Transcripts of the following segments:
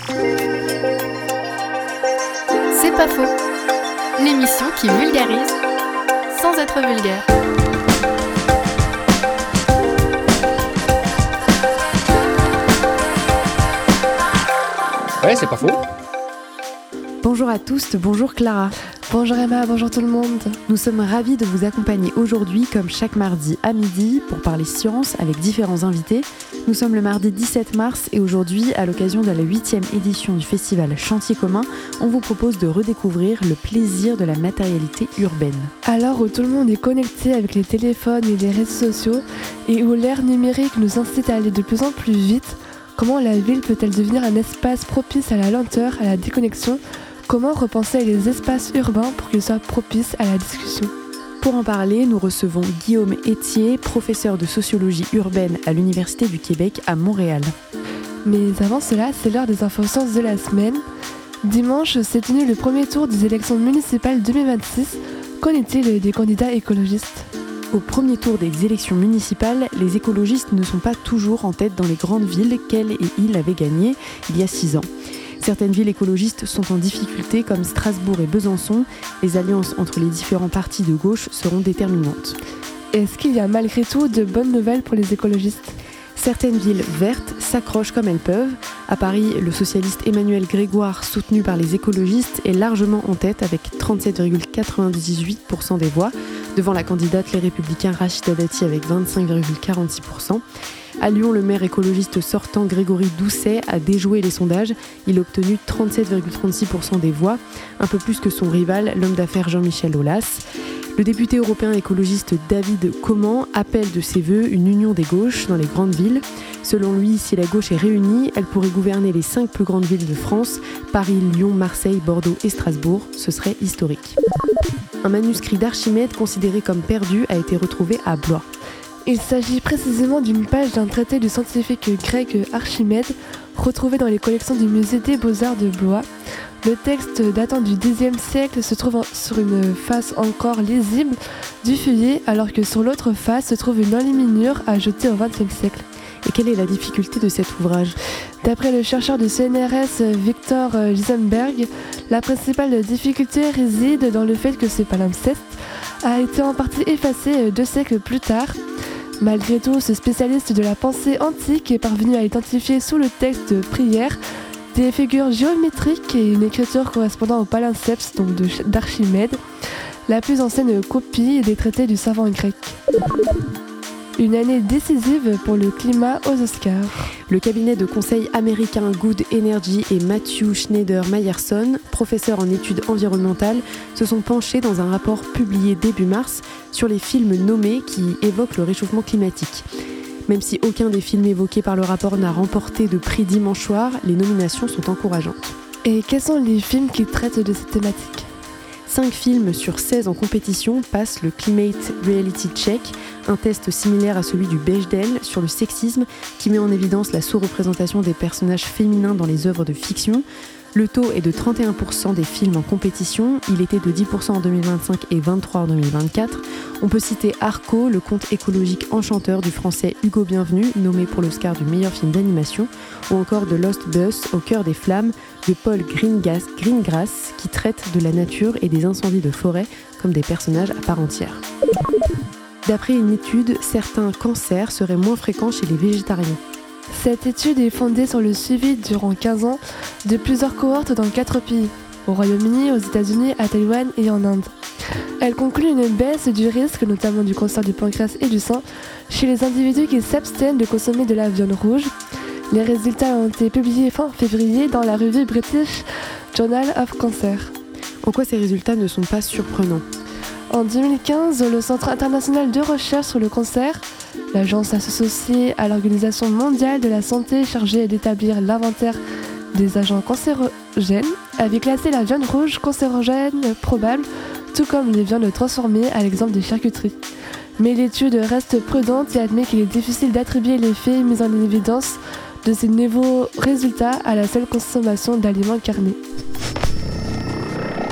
C'est pas faux. L'émission qui vulgarise sans être vulgaire. Ouais, c'est pas faux. Bonjour à tous, bonjour Clara. Bonjour Emma, bonjour tout le monde. Nous sommes ravis de vous accompagner aujourd'hui, comme chaque mardi à midi, pour parler science avec différents invités. Nous sommes le mardi 17 mars et aujourd'hui, à l'occasion de la 8e édition du festival Chantier commun, on vous propose de redécouvrir le plaisir de la matérialité urbaine. Alors où tout le monde est connecté avec les téléphones et les réseaux sociaux et où l'ère numérique nous incite à aller de plus en plus vite, comment la ville peut-elle devenir un espace propice à la lenteur, à la déconnexion ? Comment repenser les espaces urbains pour qu'ils soient propices à la discussion ? Pour en parler, nous recevons Guillaume Etier, professeur de sociologie urbaine à l'Université du Québec à Montréal. Mais avant cela, c'est l'heure des infos sciences de la semaine. Dimanche s'est tenu le premier tour des élections municipales 2026. Qu'en est-il des candidats écologistes ? Au premier tour des élections municipales, les écologistes ne sont pas toujours en tête dans les grandes villes qu'elle et il avaient gagnées il y a 6 ans. Certaines villes écologistes sont en difficulté comme Strasbourg et Besançon. Les alliances entre les différents partis de gauche seront déterminantes. Est-ce qu'il y a malgré tout de bonnes nouvelles pour les écologistes ? Certaines villes vertes s'accrochent comme elles peuvent. À Paris, le socialiste Emmanuel Grégoire, soutenu par les écologistes, est largement en tête avec 37,98% des voix, devant la candidate Les Républicains Rachida Dati avec 25,46%. À Lyon, le maire écologiste sortant Grégory Doucet a déjoué les sondages. Il a obtenu 37,36% des voix, un peu plus que son rival, l'homme d'affaires Jean-Michel Aulas. Le député européen écologiste David Coman appelle de ses vœux une union des gauches dans les grandes villes. Selon lui, si la gauche est réunie, elle pourrait gouverner les 5 plus grandes villes de France, Paris, Lyon, Marseille, Bordeaux et Strasbourg. Ce serait historique. Un manuscrit d'Archimède considéré comme perdu a été retrouvé à Blois. Il s'agit précisément d'une page d'un traité du scientifique grec Archimède, retrouvé dans les collections du musée des Beaux-Arts de Blois. Le texte datant du Xe siècle se trouve sur une face encore lisible du feuillet, alors que sur l'autre face se trouve une enluminure ajoutée au XXe siècle. Et quelle est la difficulté de cet ouvrage ? D'après le chercheur de CNRS Victor Gisenberg, la principale difficulté réside dans le fait que ce palimpseste a été en partie effacé 2 siècles plus tard. Malgré tout, ce spécialiste de la pensée antique est parvenu à identifier sous le texte de prière des figures géométriques et une écriture correspondant au palimpseste donc d'Archimède, la plus ancienne copie des traités du savant grec. Une année décisive pour le climat aux Oscars. Le cabinet de conseil américain Good Energy et Matthew Schneider-Myerson, professeurs en études environnementales, se sont penchés dans un rapport publié début mars sur les films nommés qui évoquent le réchauffement climatique. Même si aucun des films évoqués par le rapport n'a remporté de prix dimanche soir, les nominations sont encourageantes. Et quels sont les films qui traitent de cette thématique ? 5 films sur 16 en compétition passent le Climate Reality Check, un test similaire à celui du Bechdel sur le sexisme qui met en évidence la sous-représentation des personnages féminins dans les œuvres de fiction. Le taux est de 31% des films en compétition, il était de 10% en 2025 et 23% en 2024. On peut citer Arco, le conte écologique enchanteur du français Hugo Bienvenu, nommé pour l'Oscar du meilleur film d'animation, ou encore The Lost Bus, Au cœur des flammes, de Paul Greengrass, qui traite de la nature et des incendies de forêt comme des personnages à part entière. D'après une étude, certains cancers seraient moins fréquents chez les végétariens. Cette étude est fondée sur le suivi durant 15 ans de plusieurs cohortes dans 4 pays, au Royaume-Uni, aux États-Unis, à Taïwan et en Inde. Elle conclut une baisse du risque, notamment du cancer du pancréas et du sang, chez les individus qui s'abstiennent de consommer de la viande rouge. Les résultats ont été publiés fin février dans la revue British Journal of Cancer. En quoi ces résultats ne sont pas surprenants ? En 2015, le Centre international de recherche sur le cancer, l'agence associée à l'Organisation mondiale de la santé chargée d'établir l'inventaire des agents cancérogènes, avait classé la viande rouge cancérogène probable, tout comme les viandes transformées à l'exemple des charcuteries. Mais l'étude reste prudente et admet qu'il est difficile d'attribuer l'effet mis en évidence de ces nouveaux résultats à la seule consommation d'aliments carnés.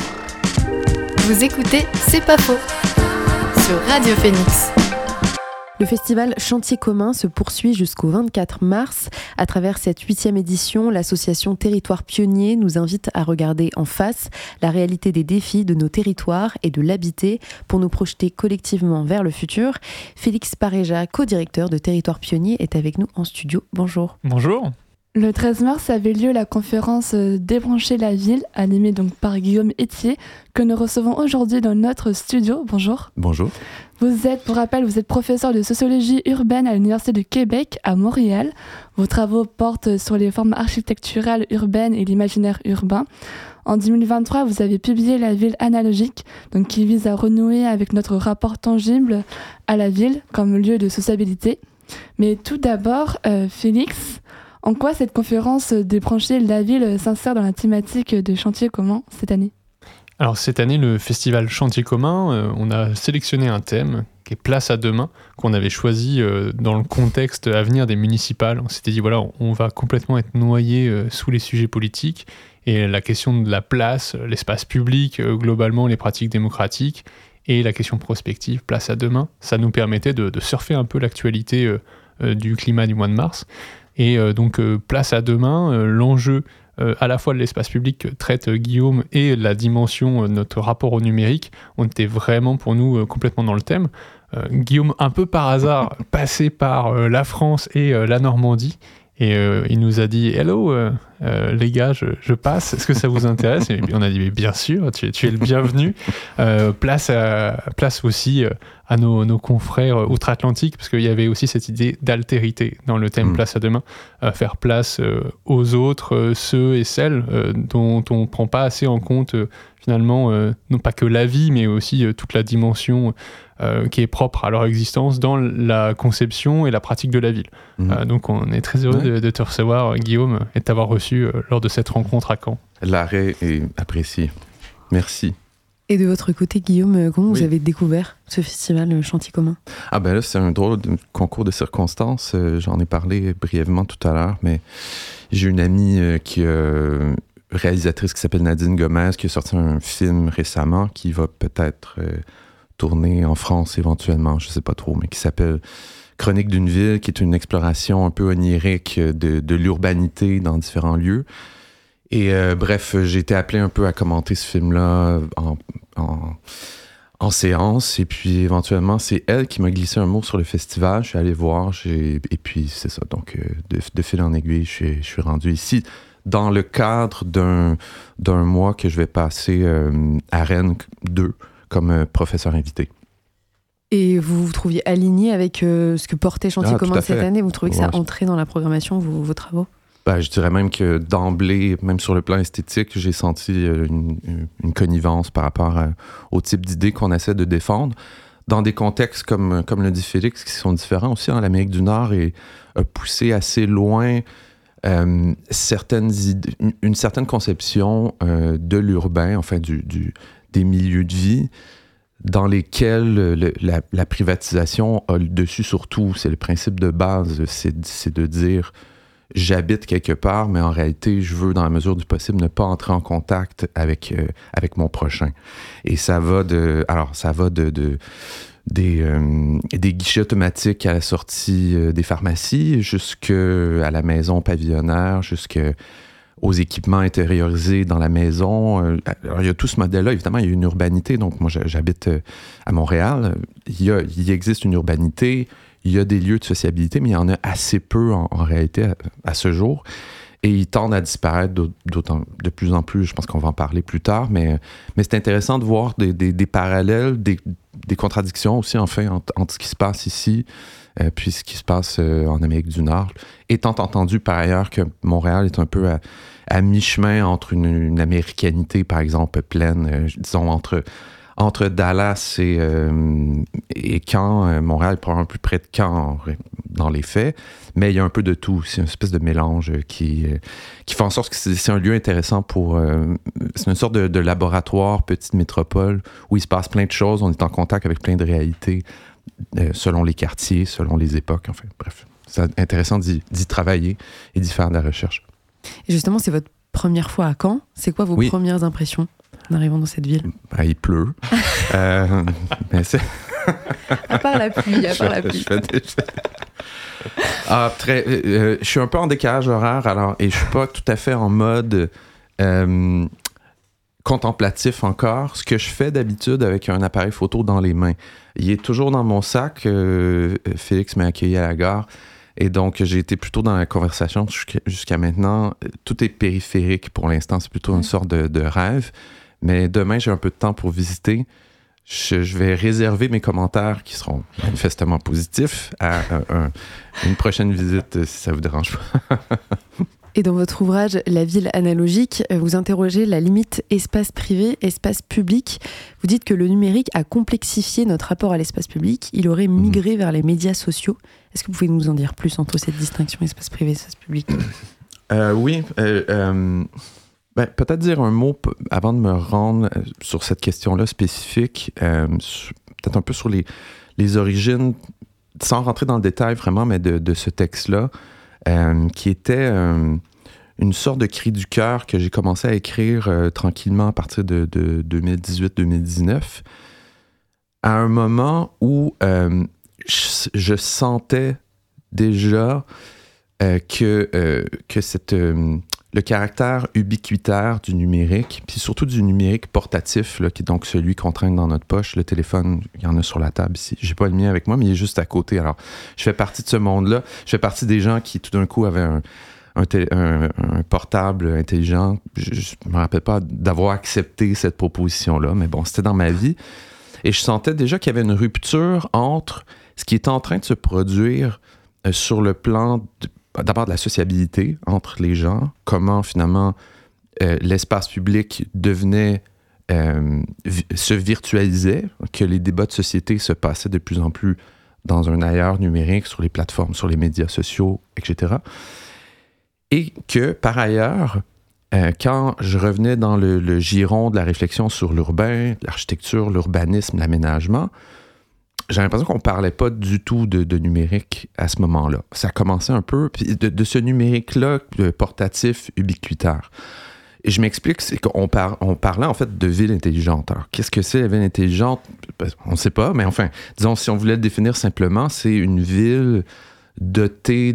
Vous écoutez C'est pas faux sur Radio Phoenix. Le festival Chantier commun se poursuit jusqu'au 24 mars. À travers cette 8e édition, l'association Territoires Pionniers nous invite à regarder en face la réalité des défis de nos territoires et de l'habiter pour nous projeter collectivement vers le futur. Félix Pareja, co-directeur de Territoires Pionniers, est avec nous en studio. Bonjour. Bonjour. Le 13 mars avait lieu la conférence Débrancher la ville, animée donc par Guillaume Etier, que nous recevons aujourd'hui dans notre studio. Bonjour. Bonjour. Pour rappel, vous êtes professeur de sociologie urbaine à l'Université de Québec à Montréal. Vos travaux portent sur les formes architecturales urbaines et l'imaginaire urbain. En 2023, vous avez publié La ville analogique, donc qui vise à renouer avec notre rapport tangible à la ville comme lieu de sociabilité. Mais tout d'abord, Félix, en quoi cette conférence Débrancher la ville s'insère dans la thématique de Chantier commun cette année ? Alors cette année, le festival Chantier commun, on a sélectionné un thème qui est Place à demain, qu'on avait choisi dans le contexte à venir des municipales. On s'était dit, voilà, on va complètement être noyé sous les sujets politiques, et la question de la place, l'espace public, globalement les pratiques démocratiques, et la question prospective, Place à demain, ça nous permettait de surfer un peu l'actualité du climat du mois de mars. Et donc, Place à demain, l'enjeu à la fois de l'espace public que traite Guillaume et la dimension de notre rapport au numérique, on était vraiment pour nous complètement dans le thème. Guillaume, un peu par hasard, passé par la France et la Normandie, et il nous a dit « Hello, les gars, je passe, est-ce que ça vous intéresse ?» Et on a dit « Bien sûr, tu es le bienvenu. Place aussi à nos confrères outre-Atlantique, parce qu'il y avait aussi cette idée d'altérité dans le thème Place à demain, faire place aux autres, ceux et celles dont on ne prend pas assez en compte finalement, non pas que la vie, mais aussi toute la dimension qui est propre à leur existence dans la conception et la pratique de la ville. Donc on est très heureux de te recevoir, Guillaume, et de t'avoir reçu lors de cette rencontre à Caen. L'arrêt est apprécié. Merci. Et de votre côté, Guillaume, comment vous avez découvert ce festival Chantier commun ? Ah ben là, c'est un drôle de concours de circonstances. J'en ai parlé brièvement tout à l'heure, mais j'ai une amie réalisatrice qui s'appelle Nadine Gomez, qui a sorti un film récemment qui va peut-être tourner en France éventuellement, je sais pas trop, mais qui s'appelle Chronique d'une ville, qui est une exploration un peu onirique de l'urbanité dans différents lieux. Et bref, j'ai été appelé un peu à commenter ce film-là en séance, et puis éventuellement, c'est elle qui m'a glissé un mot sur le festival. Je suis allé voir, et puis c'est ça. Donc, de fil en aiguille, je suis rendu ici dans le cadre d'un mois que je vais passer à Rennes 2 comme professeur invité. Et vous vous trouviez aligné avec ce que portait Chantier commun cette année ? Vous trouvez que ça entrait dans la programmation, vos travaux ? Ben, je dirais même que d'emblée, même sur le plan esthétique, j'ai senti une connivence par rapport au type d'idées qu'on essaie de défendre. Dans des contextes, comme le dit Félix, qui sont différents aussi. L'Amérique du Nord a poussé assez loin une certaine conception de l'urbain, enfin des milieux de vie, dans lesquels la privatisation a le dessus sur tout. C'est le principe de base, c'est de dire j'habite quelque part, mais en réalité, je veux, dans la mesure du possible, ne pas entrer en contact avec mon prochain. Et ça va des guichets automatiques à la sortie des pharmacies, jusqu'à la maison pavillonnaire, jusqu'aux équipements intériorisés dans la maison. Alors, il y a tout ce modèle-là. Évidemment, il y a une urbanité. Donc, moi, j'habite à Montréal. Il existe une urbanité. Il y a des lieux de sociabilité, mais il y en a assez peu en réalité à ce jour. Et ils tendent à disparaître de plus en plus. Je pense qu'on va en parler plus tard. Mais c'est intéressant de voir des parallèles, des contradictions aussi, enfin, entre ce qui se passe ici puis ce qui se passe en Amérique du Nord. Étant entendu, par ailleurs, que Montréal est un peu à mi-chemin entre une américanité, par exemple, pleine, disons, entre Dallas et Caen. Montréal est probablement plus près de Caen dans les faits, mais il y a un peu de tout. C'est une espèce de mélange qui fait en sorte que c'est un lieu intéressant c'est une sorte de laboratoire, petite métropole, où il se passe plein de choses. On est en contact avec plein de réalités selon les quartiers, selon les époques. Enfin, bref, c'est intéressant d'y travailler et d'y faire de la recherche. Et justement, c'est votre première fois à Caen. C'est quoi vos premières impressions en arrivant dans cette ville ? Il pleut. Mais À part la pluie, Je suis un peu en décalage horaire, alors, et je suis pas tout à fait en mode contemplatif encore. Ce que je fais d'habitude avec un appareil photo dans les mains, il est toujours dans mon sac. Félix m'a accueilli à la gare. Et donc, j'ai été plutôt dans la conversation jusqu'à maintenant. Tout est périphérique pour l'instant. C'est plutôt une sorte de rêve. Mais demain, j'ai un peu de temps pour visiter. Je vais réserver mes commentaires qui seront manifestement positifs à une prochaine visite, si ça vous dérange pas. Et dans votre ouvrage La ville analogique, vous interrogez la limite espace privé, espace public. Vous dites que le numérique a complexifié notre rapport à l'espace public. Il aurait migré vers les médias sociaux. Est-ce que vous pouvez nous en dire plus entre cette distinction espace privé, espace public ? Oui. Peut-être dire un mot avant de me rendre sur cette question-là spécifique, peut-être un peu sur les origines, sans rentrer dans le détail vraiment, mais de ce texte-là, qui était une sorte de cri du cœur que j'ai commencé à écrire tranquillement à partir de 2018-2019, à un moment où je sentais déjà que le caractère ubiquitaire du numérique, puis surtout du numérique portatif, là, qui est donc celui qu'on traîne dans notre poche, le téléphone, il y en a sur la table ici. J'ai pas le mien avec moi, mais il est juste à côté. Alors, je fais partie de ce monde-là. Je fais partie des gens qui, tout d'un coup, avaient un portable intelligent. Je me rappelle pas d'avoir accepté cette proposition-là, mais bon, c'était dans ma vie. Et je sentais déjà qu'il y avait une rupture entre ce qui est en train de se produire sur le plan d'abord de la sociabilité entre les gens, comment finalement l'espace public devenait, se virtualisait, que les débats de société se passaient de plus en plus dans un ailleurs numérique, sur les plateformes, sur les médias sociaux, etc. Et que, par ailleurs, quand je revenais dans le giron de la réflexion sur l'urbain, l'architecture, l'urbanisme, l'aménagement, j'ai l'impression qu'on ne parlait pas du tout de numérique à ce moment-là. Ça commençait un peu de ce numérique-là portatif, ubiquitaire. Et je m'explique, c'est qu'on parlait en fait de ville intelligente. Alors, qu'est-ce que c'est la ville intelligente? On ne sait pas, mais enfin, disons, si on voulait le définir simplement, c'est une ville dotée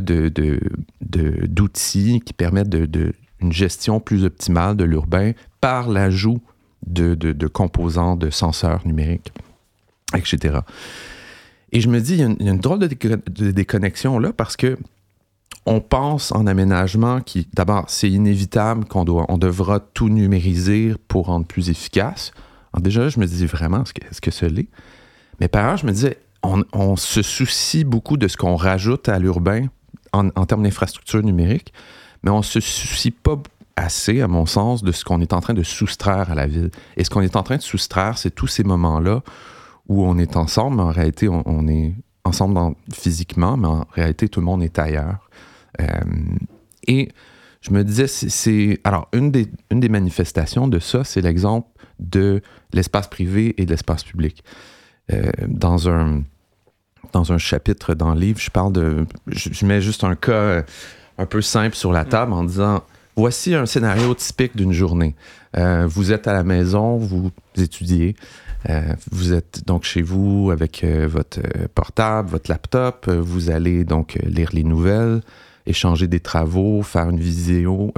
d'outils qui permettent une gestion plus optimale de l'urbain par l'ajout de composants, de senseurs numériques, etc. Et je me dis, il y a une drôle de déconnexion là, parce que on pense en aménagement qui, d'abord, c'est inévitable on devra tout numériser pour rendre plus efficace. Alors déjà, je me disais vraiment, est-ce que ce l'est? Mais par ailleurs, je me disais, on se soucie beaucoup de ce qu'on rajoute à l'urbain en termes d'infrastructure numérique, mais on ne se soucie pas assez, à mon sens, de ce qu'on est en train de soustraire à la ville. Et ce qu'on est en train de soustraire, c'est tous ces moments-là où on est ensemble, mais en réalité, on est ensemble physiquement, mais en réalité, tout le monde est ailleurs. Et je me disais, alors, une des manifestations de ça, c'est l'exemple de l'espace privé et de l'espace public. Dans un chapitre dans le livre, je mets juste un cas un peu simple sur la table en disant, voici un scénario typique d'une journée. Vous êtes à la maison, vous étudiez, vous êtes donc chez vous avec votre portable, votre laptop, vous allez donc lire les nouvelles, échanger des travaux, faire une visio,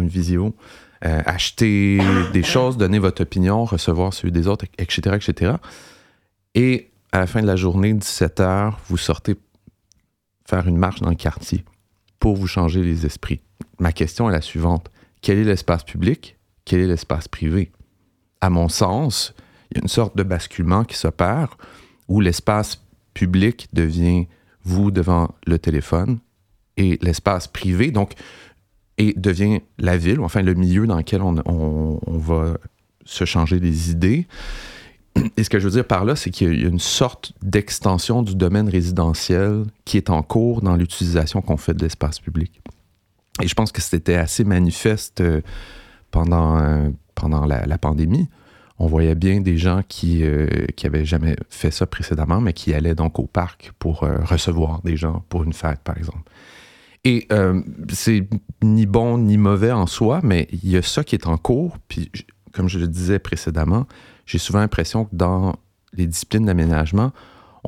acheter des choses, donner votre opinion, recevoir celui des autres, etc., etc. Et à la fin de la journée, 17h, vous sortez faire une marche dans le quartier pour vous changer les esprits. Ma question est la suivante. Quel est l'espace public? Quel est l'espace privé? À mon sens, il y a une sorte de basculement qui s'opère où l'espace public devient vous devant le téléphone et l'espace privé, donc, et devient la ville, ou enfin le milieu dans lequel on va se changer des idées. Et ce que je veux dire par là, c'est qu'il y a une sorte d'extension du domaine résidentiel qui est en cours dans l'utilisation qu'on fait de l'espace public. Et je pense que c'était assez manifeste pendant la pandémie. On voyait bien des gens qui avaient jamais fait ça précédemment, mais qui allaient donc au parc pour recevoir des gens pour une fête, par exemple. Et c'est ni bon ni mauvais en soi, mais il y a ça qui est en cours. Puis, comme je le disais précédemment, j'ai souvent l'impression que dans les disciplines d'aménagement,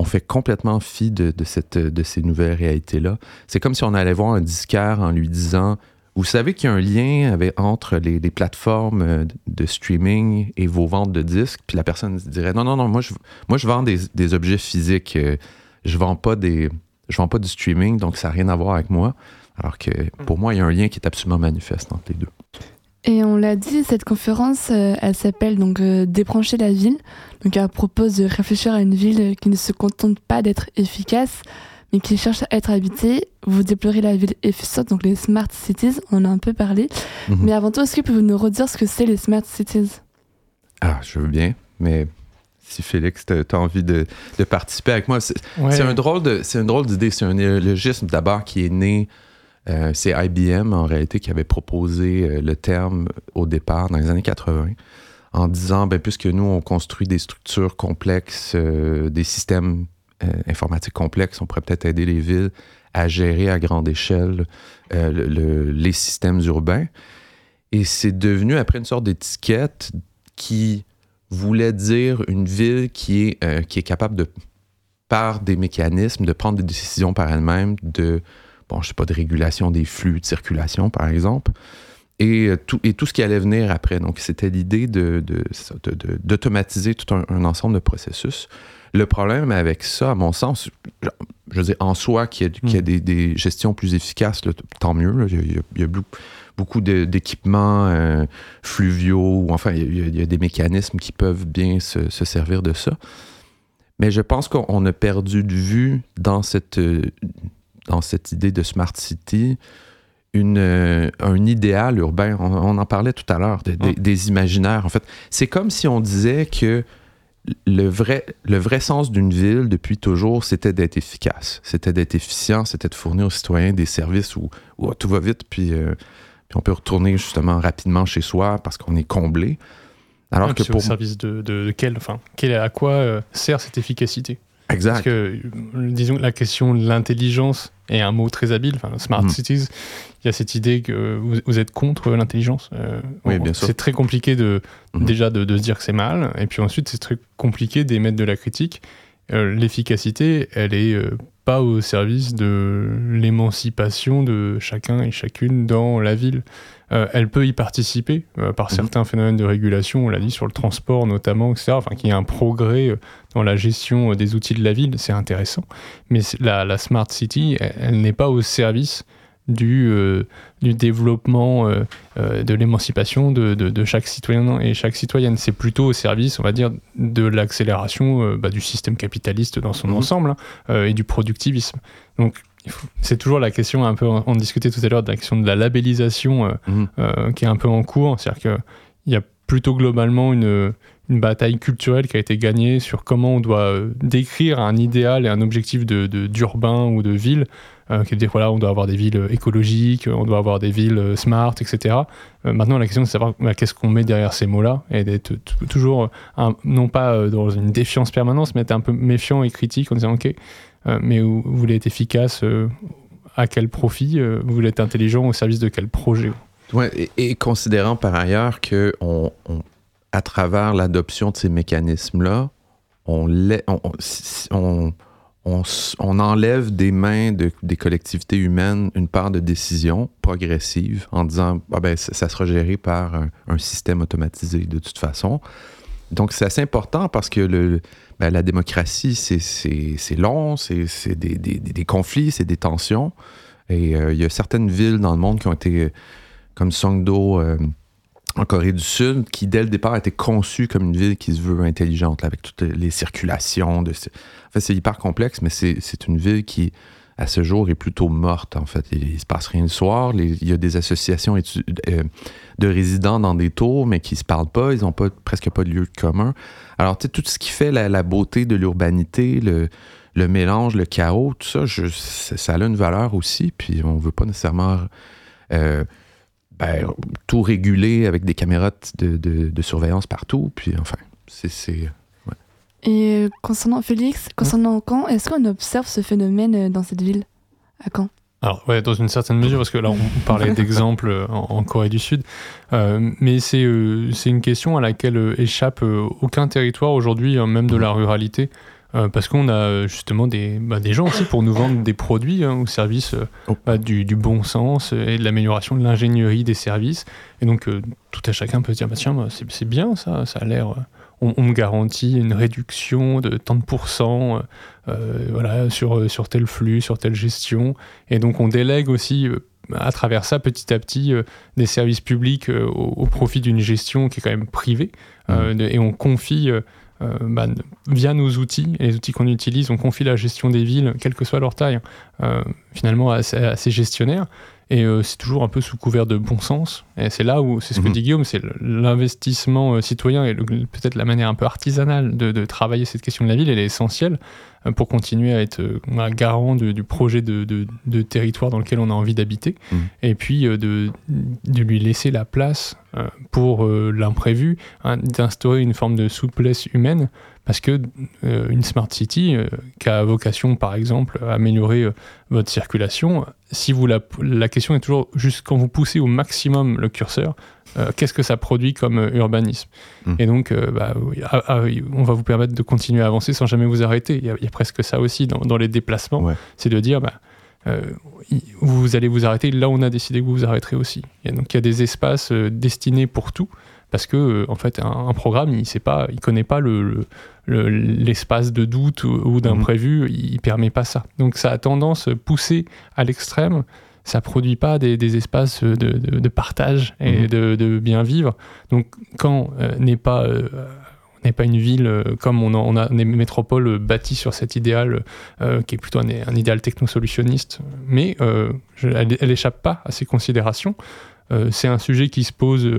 on fait complètement fi de ces nouvelles réalités-là. C'est comme si on allait voir un disquaire en lui disant « Vous savez qu'il y a un lien entre les plateformes de streaming et vos ventes de disques? » Puis la personne dirait « Non, moi je vends des objets physiques. Je vends pas du streaming, donc ça n'a rien à voir avec moi. » Alors que pour moi, il y a un lien qui est absolument manifeste entre les deux. Et on l'a dit, cette conférence, elle s'appelle donc Débrancher la ville. Donc elle propose de réfléchir à une ville qui ne se contente pas d'être efficace, mais qui cherche à être habitée. Vous déplorez la ville efficiente, donc les smart cities, on en a un peu parlé. Mm-hmm. Mais avant tout, est-ce que vous pouvez nous redire ce que c'est les smart cities? Ah, je veux bien, mais si Félix, tu as envie de participer avec moi, c'est une drôle d'idée. C'est un néologisme d'abord qui est né. C'est IBM, en réalité, qui avait proposé le terme au départ, dans les années 80, en disant, puisque nous, on construit des structures complexes, des systèmes informatiques complexes, on pourrait peut-être aider les villes à gérer à grande échelle les systèmes urbains. Et c'est devenu, après, une sorte d'étiquette qui voulait dire une ville qui est capable par des mécanismes, de prendre des décisions par elle-même, de régulation des flux de circulation, par exemple, et tout ce qui allait venir après. Donc, c'était l'idée d'automatiser tout un ensemble de processus. Le problème avec ça, à mon sens, je veux dire, en soi, qu'il y ait des gestions plus efficaces, là, tant mieux. Là, il y a beaucoup d'équipements fluviaux, ou enfin, il y a des mécanismes qui peuvent bien se servir de ça. Mais je pense qu'on a perdu de vue dans cette idée de Smart City, un idéal urbain. On en parlait tout à l'heure, des imaginaires. En fait, c'est comme si on disait que le vrai sens d'une ville, depuis toujours, c'était d'être efficace. C'était d'être efficient, c'était de fournir aux citoyens des services où tout va vite, puis on peut retourner justement rapidement chez soi parce qu'on est comblé. Alors que au service de à quoi sert cette efficacité? Exact. Parce que, disons, la question de l'intelligence est un mot très habile. Enfin, Smart Cities, il y a cette idée que vous êtes contre l'intelligence. Oui, bien sûr. C'est très compliqué déjà de se dire que c'est mal. Et puis ensuite, c'est très compliqué d'émettre de la critique. L'efficacité, elle est pas au service de l'émancipation de chacun et chacune dans la ville. Elle peut y participer par certains phénomènes de régulation, on l'a dit, sur le transport notamment, etc. Enfin, qu'il y ait un progrès dans la gestion des outils de la ville, c'est intéressant. Mais la Smart City, elle n'est pas au service du développement de l'émancipation de chaque citoyen et chaque citoyenne. C'est plutôt au service, on va dire, de l'accélération du système capitaliste dans son ensemble et du productivisme. Donc, c'est toujours la question, un peu, on discutait tout à l'heure de la question de la labellisation qui est un peu en cours. C'est-à-dire qu'il y a plutôt globalement une bataille culturelle qui a été gagnée sur comment on doit décrire un idéal et un objectif d'urbain ou de ville. Qui veut dire, voilà, on doit avoir des villes écologiques, on doit avoir des villes smart, etc. Maintenant, la question, c'est de savoir qu'est-ce qu'on met derrière ces mots-là et d'être toujours, non pas dans une défiance permanente, mais être un peu méfiant et critique en disant, OK, mais vous voulez être efficace, à quel profit? Vous voulez être intelligent au service de quel projet? Ouais, et considérant par ailleurs que à travers l'adoption de ces mécanismes-là, on enlève des mains des collectivités humaines une part de décision progressive en disant ça sera géré par un système automatisé de toute façon. Donc c'est assez important parce que la démocratie, c'est long, c'est des conflits, c'est des tensions. Et il y a certaines villes dans le monde qui ont été, comme Songdo en Corée du Sud, qui dès le départ a été conçue comme une ville qui se veut intelligente, là, avec toutes les circulations. En fait, c'est hyper complexe, mais c'est une ville qui, à ce jour, est plutôt morte. En fait, il ne se passe rien le soir. Il y a des associations de résidents dans des tours, mais qui ne se parlent pas. Ils n'ont presque pas de lieu commun. Alors, tu sais, tout ce qui fait la beauté de l'urbanité, le mélange, le chaos, tout ça, ça a une valeur aussi. Puis, on ne veut pas nécessairement tout réguler avec des caméras de surveillance partout. Puis, enfin, c'est ouais. Et concernant Félix, Caen, est-ce qu'on observe ce phénomène dans cette ville, à Caen? Alors, ouais, dans une certaine mesure, parce que là, on parlait d'exemples en Corée du Sud, mais c'est une question à laquelle échappe aucun territoire aujourd'hui, même de la ruralité. parce qu'on a justement des gens aussi pour nous vendre des produits au service du bon sens et de l'amélioration de l'ingénierie des services. Et donc, tout à chacun peut se dire, tiens, c'est bien ça a l'air... On me garantit une réduction de tant de pourcents sur tel flux, sur telle gestion. Et donc, on délègue aussi, à travers ça, petit à petit, des services publics au profit d'une gestion qui est quand même privée. Et on confie... via nos outils, et les outils qu'on utilise, on confie la gestion des villes, quelle que soit leur taille, finalement à ces gestionnaires. Et c'est toujours un peu sous couvert de bon sens. Et c'est là où, c'est ce que dit Guillaume, c'est l'investissement citoyen et peut-être la manière un peu artisanale de travailler cette question de la ville, elle est essentielle pour continuer à être garant du projet de territoire dans lequel on a envie d'habiter. Et puis de lui laisser la place pour l'imprévu, d'instaurer une forme de souplesse humaine. Parce que une smart city qui a vocation, par exemple, à améliorer votre circulation, si vous la question est toujours juste quand vous poussez au maximum le curseur, qu'est-ce que ça produit comme urbanisme ? Et donc, on va vous permettre de continuer à avancer sans jamais vous arrêter. Il y a presque ça aussi dans les déplacements, c'est de dire vous allez vous arrêter là où on a décidé que vous vous arrêterez aussi. Et donc, il y a des espaces destinés pour tout. Parce que en fait, un programme, il connaît pas l'espace de doute ou d'imprévu, il permet pas ça. Donc ça a tendance poussée à l'extrême. Ça produit pas des espaces de partage et de bien vivre. Donc quand n'est pas une ville comme on a des métropoles bâties sur cet idéal qui est plutôt un idéal technosolutionniste, mais elle échappe pas à ces considérations. C'est un sujet qui se pose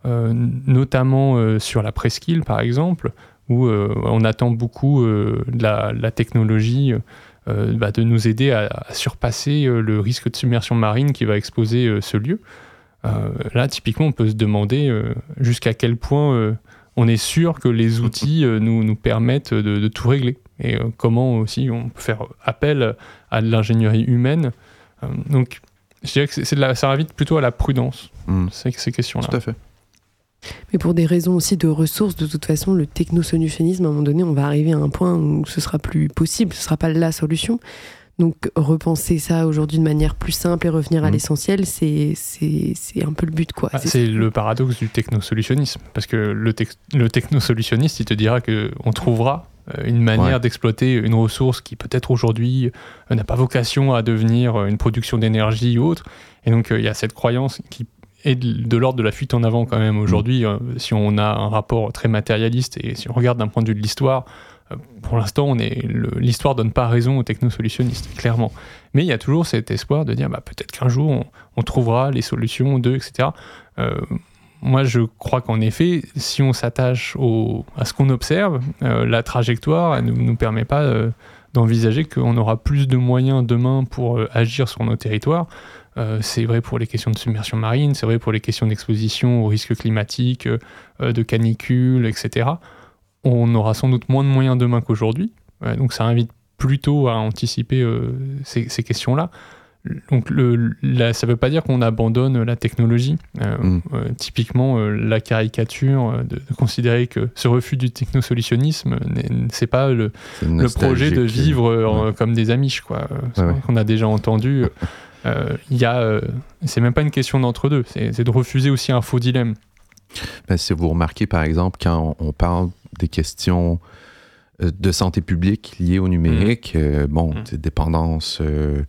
notamment sur la presqu'île par exemple, où on attend beaucoup de la technologie de nous aider à surpasser le risque de submersion marine qui va exposer ce lieu. Là, typiquement, on peut se demander jusqu'à quel point on est sûr que les outils nous permettent de tout régler. Et comment aussi on peut faire appel à de l'ingénierie humaine. Donc, je dirais que ça invite plutôt à la prudence, ces questions-là. Tout à fait. Mais pour des raisons aussi de ressources, de toute façon, le technosolutionnisme, à un moment donné, on va arriver à un point où ce sera plus possible, ce sera pas la solution. Donc repenser ça aujourd'hui de manière plus simple et revenir à l'essentiel, c'est un peu le but, quoi. C'est le paradoxe du technosolutionnisme, parce que le technosolutionniste, il te dira qu'on trouvera une manière d'exploiter une ressource qui peut-être aujourd'hui n'a pas vocation à devenir une production d'énergie ou autre. Et donc il y a cette croyance qui est de l'ordre de la fuite en avant quand même aujourd'hui, si on a un rapport très matérialiste et si on regarde d'un point de vue de l'histoire, pour l'instant l'histoire donne pas raison aux technosolutionnistes, clairement. Mais il y a toujours cet espoir de dire peut-être qu'un jour on trouvera les solutions etc. Moi je crois qu'en effet, si on s'attache à ce qu'on observe, la trajectoire ne nous permet pas d'envisager qu'on aura plus de moyens demain pour agir sur nos territoires. C'est vrai pour les questions de submersion marine, c'est vrai pour les questions d'exposition aux risques climatiques, de canicules, etc. On aura sans doute moins de moyens demain qu'aujourd'hui. Donc ça invite plutôt à anticiper ces questions-là. Donc ça ne veut pas dire qu'on abandonne la technologie. Typiquement, la caricature de considérer que ce refus du technosolutionnisme, c'est pas le projet de vivre comme des Amish, quoi. Qu'on a déjà entendu. C'est même pas une question d'entre-deux, c'est de refuser aussi un faux dilemme. Si vous remarquez, par exemple, quand on parle des questions de santé publique liées au numérique, dépendance,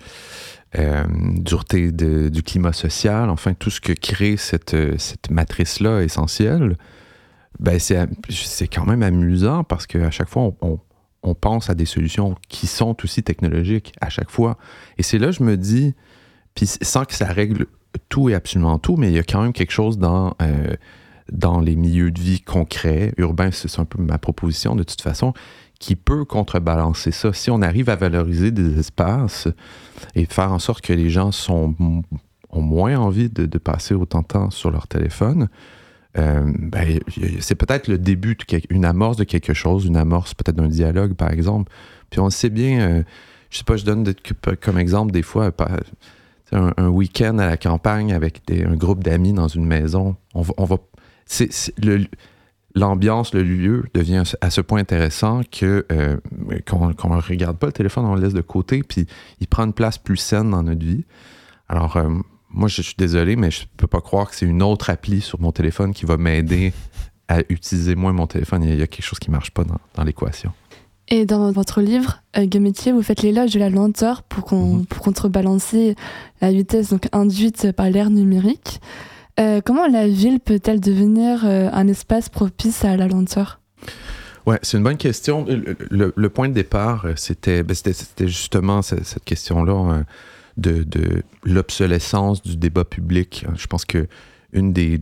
dureté du climat social, enfin tout ce que crée cette matrice-là essentielle, c'est quand même amusant parce qu'à chaque fois, on pense à des solutions qui sont aussi technologiques à chaque fois. Et c'est là que je me dis, puis sans que ça règle tout et absolument tout, mais il y a quand même quelque chose dans les milieux de vie concrets, urbains, c'est un peu ma proposition de toute façon, qui peut contrebalancer ça. Si on arrive à valoriser des espaces et faire en sorte que les gens ont moins envie de passer autant de temps sur leur téléphone, c'est peut-être le début une amorce de quelque chose, une amorce peut-être d'un dialogue, par exemple. Puis on sait bien, je sais pas, je donne comme exemple des fois, un week-end à la campagne avec un groupe d'amis dans une maison, l'ambiance, le lieu devient à ce point intéressant qu'on ne regarde pas le téléphone, on le laisse de côté, puis il prend une place plus saine dans notre vie. Alors, moi, je suis désolé, mais je ne peux pas croire que c'est une autre appli sur mon téléphone qui va m'aider à utiliser moins mon téléphone. Il y a quelque chose qui ne marche pas dans l'équation. Et dans votre livre, Gametier, vous faites l'éloge de la lenteur pour contrebalancer la vitesse donc induite par l'ère numérique. Comment la ville peut-elle devenir un espace propice à la lenteur? Ouais, c'est une bonne question. Le point de départ, c'était justement cette question-là de l'obsolescence du débat public. Je pense que un des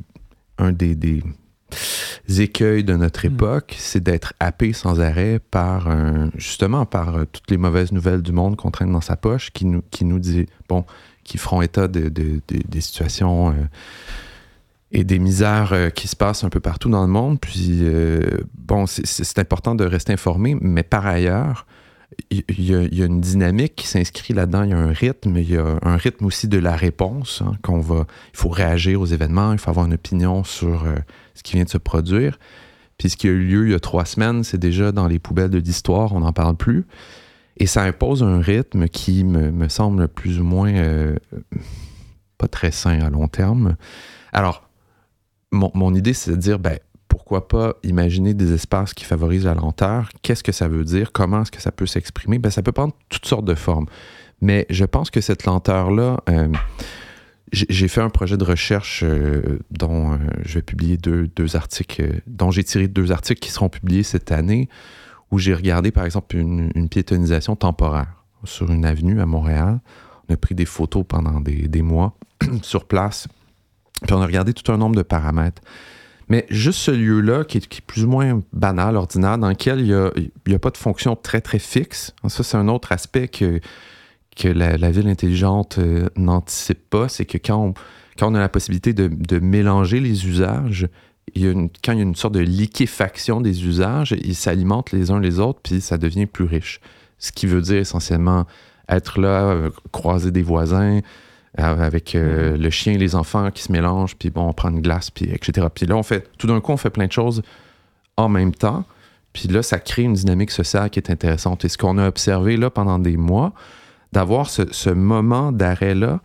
écueils de notre époque, c'est d'être happé sans arrêt par toutes les mauvaises nouvelles du monde qu'on traîne dans sa poche, qui nous dit, qui feront état des situations et des misères qui se passent un peu partout dans le monde. Puis, c'est important de rester informé, mais par ailleurs, il y a une dynamique qui s'inscrit là-dedans. Il y a un rythme, il y a un rythme aussi de la réponse. Il faut réagir aux événements, il faut avoir une opinion sur ce qui vient de se produire. Puis ce qui a eu lieu il y a 3 semaines, c'est déjà dans les poubelles de l'histoire, on n'en parle plus. Et ça impose un rythme qui me semble plus ou moins pas très sain à long terme. Alors, mon idée, c'est de dire, pourquoi pas imaginer des espaces qui favorisent la lenteur? Qu'est-ce que ça veut dire? Comment est-ce que ça peut s'exprimer? Ça peut prendre toutes sortes de formes. Mais je pense que cette lenteur-là, j'ai fait un projet de recherche dont je vais publier deux articles, dont j'ai tiré 2 articles qui seront publiés cette année, où j'ai regardé, par exemple, une piétonisation temporaire sur une avenue à Montréal. On a pris des photos pendant des mois sur place, puis on a regardé tout un nombre de paramètres. Mais juste ce lieu-là, qui est plus ou moins banal, ordinaire, dans lequel il n'y a pas de fonction très, très fixe. Ça, c'est un autre aspect que la ville intelligente n'anticipe pas. C'est que quand on a la possibilité de mélanger les usages, quand il y a une sorte de liquéfaction des usages, ils s'alimentent les uns les autres, puis ça devient plus riche. Ce qui veut dire essentiellement être là, croiser des voisins, avec le chien et les enfants qui se mélangent, puis on prend une glace, puis etc. Puis là, tout d'un coup, on fait plein de choses en même temps, puis là, ça crée une dynamique sociale qui est intéressante. Et ce qu'on a observé là pendant des mois, d'avoir ce moment d'arrêt-là,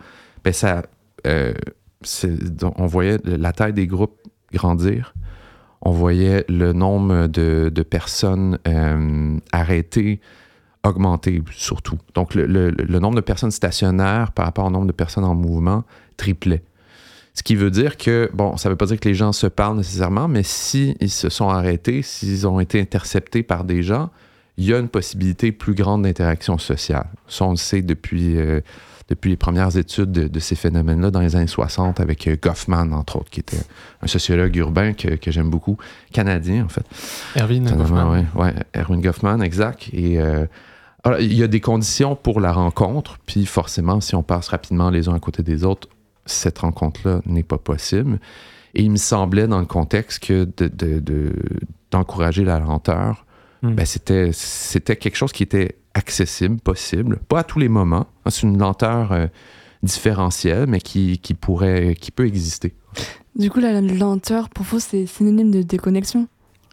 on voyait la taille des groupes grandir, on voyait le nombre de personnes arrêtées augmenter surtout. Donc, le nombre de personnes stationnaires par rapport au nombre de personnes en mouvement triplait. Ce qui veut dire que, ça ne veut pas dire que les gens se parlent nécessairement, mais s'ils se sont arrêtés, s'ils ont été interceptés par des gens, il y a une possibilité plus grande d'interaction sociale. Ça, on le sait depuis les premières études de ces phénomènes-là dans les années 60 avec Goffman, entre autres, qui était un sociologue urbain que j'aime beaucoup, canadien, en fait. Erwin Goffman. Oui, Erwin Goffman, exact. Et alors, il y a des conditions pour la rencontre, puis forcément, si on passe rapidement les uns à côté des autres, cette rencontre-là n'est pas possible. Et il me semblait, dans le contexte, que d'encourager la lenteur, c'était quelque chose qui était accessible, possible. Pas à tous les moments. C'est une lenteur différentielle, mais qui peut exister. Du coup, la lenteur, pour vous, c'est synonyme de déconnexion?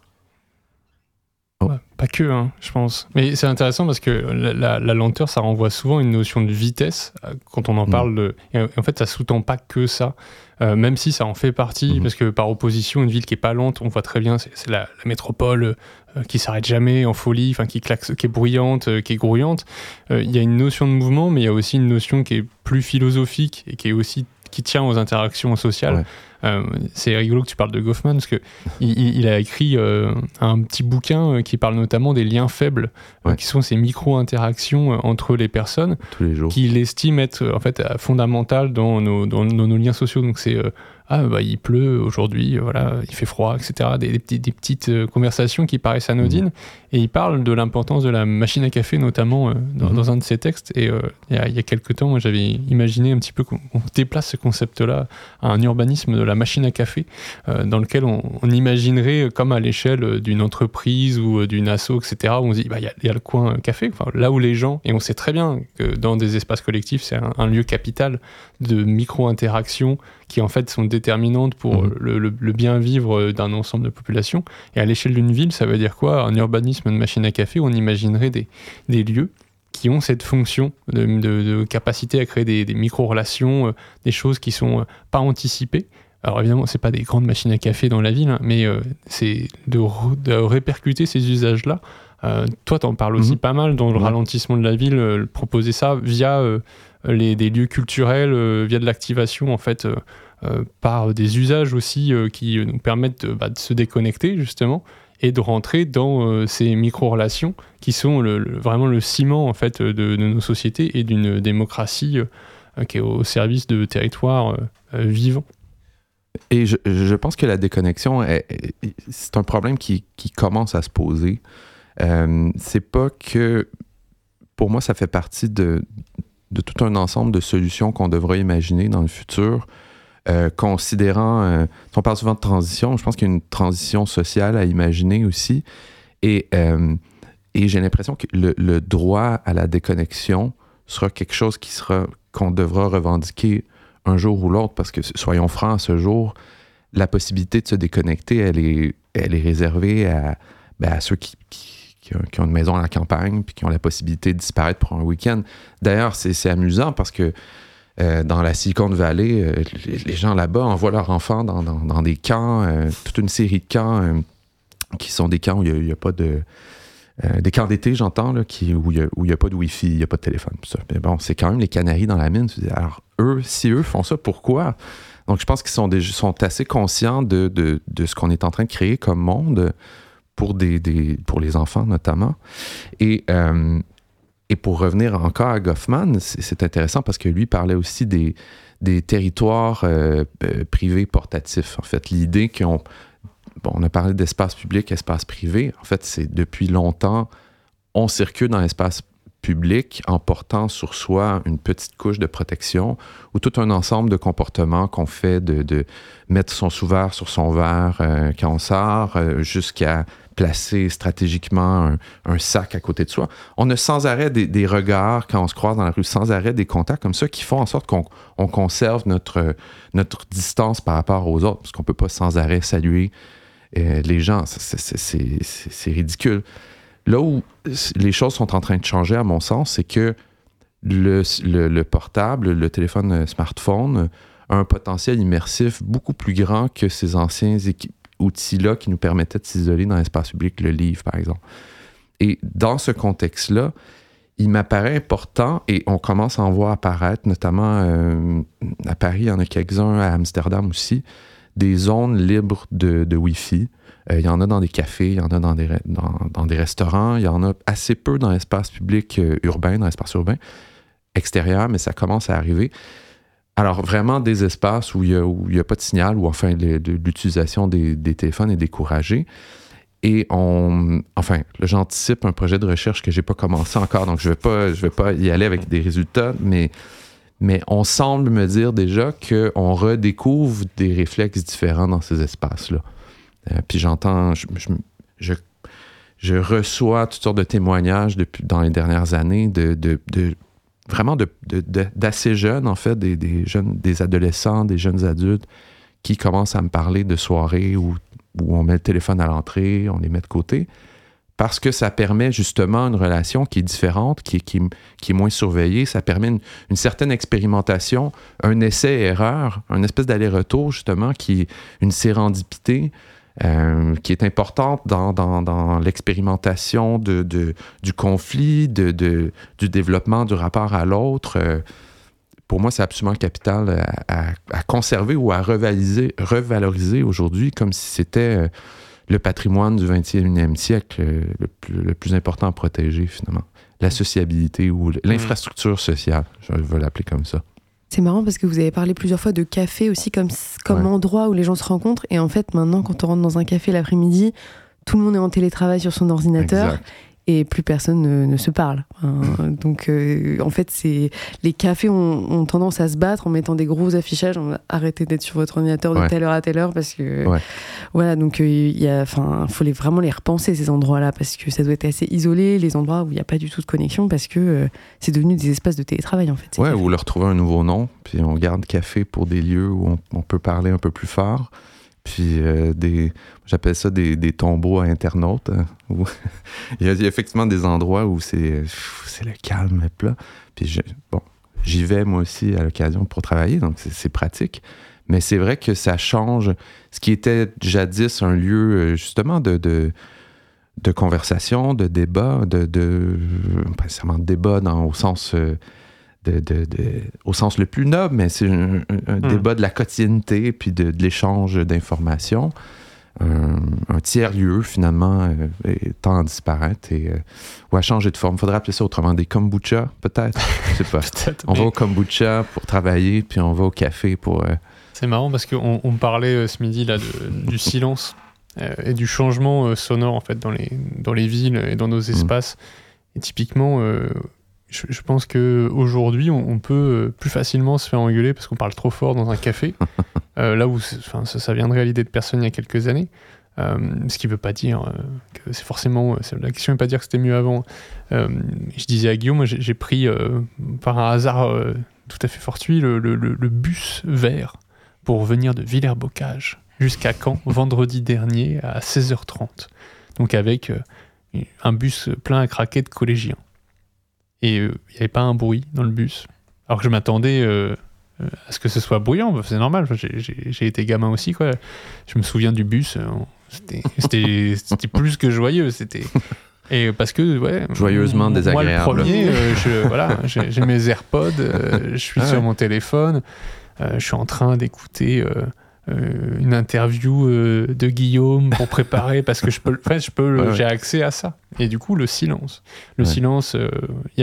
Ouais, pas que, je pense. Mais c'est intéressant parce que la lenteur, ça renvoie souvent à une notion de vitesse quand on en parle. Et en fait, ça sous-tend pas que ça, même si ça en fait partie, parce que par opposition, une ville qui est pas lente, on voit très bien, c'est la métropole qui s'arrête jamais en folie, qui claque, qui est bruyante, qui est grouillante. Il y a une notion de mouvement, mais il y a aussi une notion qui est plus philosophique et qui tient aux interactions sociales. Ouais. C'est rigolo que tu parles de Goffman parce que il a écrit un petit bouquin qui parle notamment des liens faibles, qui sont ces micro-interactions entre les personnes, tous les jours, qu'il estime être en fait fondamentales dans nos liens sociaux. Donc c'est il pleut aujourd'hui, il fait froid, etc. Des petites conversations qui paraissent anodines. Et il parle de l'importance de la machine à café, notamment dans un de ses textes. Et il y a quelques temps, moi, j'avais imaginé un petit peu qu'on déplace ce concept-là à un urbanisme de la machine à café, dans lequel on imaginerait comme à l'échelle d'une entreprise ou d'une asso, etc., où on se dit, il y a le coin café, là où les gens, et on sait très bien que dans des espaces collectifs, c'est un lieu capital de micro-interactions qui en fait sont déterminantes pour le bien vivre d'un ensemble de populations. Et à l'échelle d'une ville, ça veut dire quoi ? Un urbanisme de machine à café, on imaginerait des lieux qui ont cette fonction de capacité à créer des micro-relations, des choses qui sont pas anticipées. Alors évidemment, c'est pas des grandes machines à café dans la ville, mais c'est de répercuter ces usages-là. Toi, t'en parles aussi pas mal dans le ralentissement de la ville, proposer ça via des lieux culturels, via de l'activation, en fait, par des usages aussi qui nous permettent de se déconnecter, justement, et de rentrer dans ces micro-relations qui sont vraiment le ciment en fait, de nos sociétés et d'une démocratie qui est au service de territoires vivants. Et je pense que la déconnexion, c'est un problème qui commence à se poser. C'est pas que... Pour moi, ça fait partie de tout un ensemble de solutions qu'on devra imaginer dans le futur, considérant... on parle souvent de transition, je pense qu'il y a une transition sociale à imaginer aussi. Et j'ai l'impression que le droit à la déconnexion sera quelque chose qu'on devra revendiquer un jour ou l'autre, parce que, soyons francs, à ce jour, la possibilité de se déconnecter, elle est réservée à ceux qui ont une maison à la campagne puis qui ont la possibilité de disparaître pour un week-end. D'ailleurs, c'est amusant parce que dans la Silicon Valley, les gens là-bas envoient leurs enfants dans des camps, toute une série de camps qui sont des camps où il n'y a pas de... des camps d'été, j'entends, là, où il n'y a pas de Wi-Fi, il n'y a pas de téléphone. Ça. Mais bon, c'est quand même les Canaries dans la mine. Alors, si eux font ça, pourquoi? Donc, je pense qu'ils sont assez conscients de ce qu'on est en train de créer comme monde pour les enfants, notamment. Et pour revenir encore à Goffman, c'est intéressant parce que lui parlait aussi des territoires privés portatifs. En fait, l'idée qu'on... Bon, on a parlé d'espace public, espace privé. En fait, c'est depuis longtemps, on circule dans l'espace public en portant sur soi une petite couche de protection ou tout un ensemble de comportements qu'on fait de mettre son sous-verre sur son verre quand on sort, jusqu'à placer stratégiquement un sac à côté de soi. On a sans arrêt des regards quand on se croise dans la rue, sans arrêt des contacts comme ça qui font en sorte qu'on conserve notre distance par rapport aux autres, parce qu'on ne peut pas sans arrêt saluer les gens. C'est ridicule. Là où les choses sont en train de changer, à mon sens, c'est que le portable, le téléphone smartphone, a un potentiel immersif beaucoup plus grand que ces anciens outils-là qui nous permettaient de s'isoler dans l'espace public, le livre, par exemple. Et dans ce contexte-là, il m'apparaît important, et on commence à en voir apparaître, notamment à Paris, il y en a quelques-uns, à Amsterdam aussi, des zones libres de Wi-Fi. Il y en a dans des cafés, il y en a dans des restaurants, il y en a assez peu dans l'espace public urbain, dans l'espace urbain extérieur, mais ça commence à arriver. Alors, vraiment, des espaces où il n'y a pas de signal, où enfin l'utilisation des téléphones est découragée. Et là, j'anticipe un projet de recherche que je n'ai pas commencé encore, donc je vais pas y aller avec des résultats, mais on semble me dire déjà qu'on redécouvre des réflexes différents dans ces espaces-là. Puis j'entends, je reçois toutes sortes de témoignages dans les dernières années vraiment d'assez jeunes, en fait, des jeunes, des adolescents, des jeunes adultes qui commencent à me parler de soirées où on met le téléphone à l'entrée, on les met de côté, parce que ça permet justement une relation qui est différente, qui est moins surveillée. Ça permet une certaine expérimentation, un essai-erreur, une espèce d'aller-retour, justement, qui est une sérendipité, qui est importante dans l'expérimentation du conflit, du développement du rapport à l'autre. Pour moi, c'est absolument capital à conserver ou à revaloriser aujourd'hui, comme si c'était le patrimoine du 21e siècle le plus important à protéger, finalement. La sociabilité ou l'infrastructure sociale, je veux l'appeler comme ça. C'est marrant parce que vous avez parlé plusieurs fois de café aussi comme endroit où les gens se rencontrent. Et en fait, maintenant, quand on rentre dans un café l'après-midi, tout le monde est en télétravail sur son ordinateur. Exact. et plus personne ne se parle. Donc, en fait, les cafés ont tendance à se battre en mettant des gros affichages. On va arrêter d'être sur votre ordinateur de telle heure à telle heure parce que... Voilà, donc il faut vraiment les repenser, ces endroits-là, parce que ça doit être assez isolé, les endroits où il n'y a pas du tout de connexion, parce que c'est devenu des espaces de télétravail, en fait. Ouais, ou leur trouver un nouveau nom, puis on garde café pour des lieux où on peut parler un peu plus fort. Puis j'appelle ça des tombeaux à internautes. Où il y a effectivement des endroits où c'est le calme plat. Puis j'y vais moi aussi à l'occasion pour travailler, donc c'est pratique. Mais c'est vrai que ça change ce qui était jadis un lieu justement de conversation, de débat, pas nécessairement de débat au sens... au sens le plus noble, mais c'est un débat de la quotidienneté puis de l'échange d'informations. Un tiers-lieu, finalement, tend à disparaître ou à changer de forme. Il faudrait appeler ça autrement, des kombucha, peut-être. Je sais pas. On va au kombucha pour travailler, puis on va au café pour... C'est marrant parce qu'on parlait ce midi là, du silence et du changement sonore, en fait, dans les villes et dans nos espaces. Et typiquement... Je pense qu'aujourd'hui, on peut plus facilement se faire engueuler parce qu'on parle trop fort dans un café, là où ça viendrait à l'idée de personne il y a quelques années. Ce qui ne veut pas dire que c'est forcément... la question n'est pas de dire que c'était mieux avant. Je disais à Guillaume, j'ai pris par un hasard tout à fait fortuit le bus vert pour venir de Villers-Bocage jusqu'à Caen, vendredi dernier à 16h30. Donc avec un bus plein à craquer de collégiens. Et il n'y avait pas un bruit dans le bus. Alors que je m'attendais à ce que ce soit bruyant, c'est normal, j'ai été gamin aussi, quoi. Je me souviens du bus, c'était plus que joyeux, et parce que, joyeusement désagréable. Moi, le premier, j'ai mes AirPods, je suis sur mon téléphone, je suis en train d'écouter... une interview de Guillaume pour préparer parce que j'ai accès à ça. Et du coup, le silence, il y a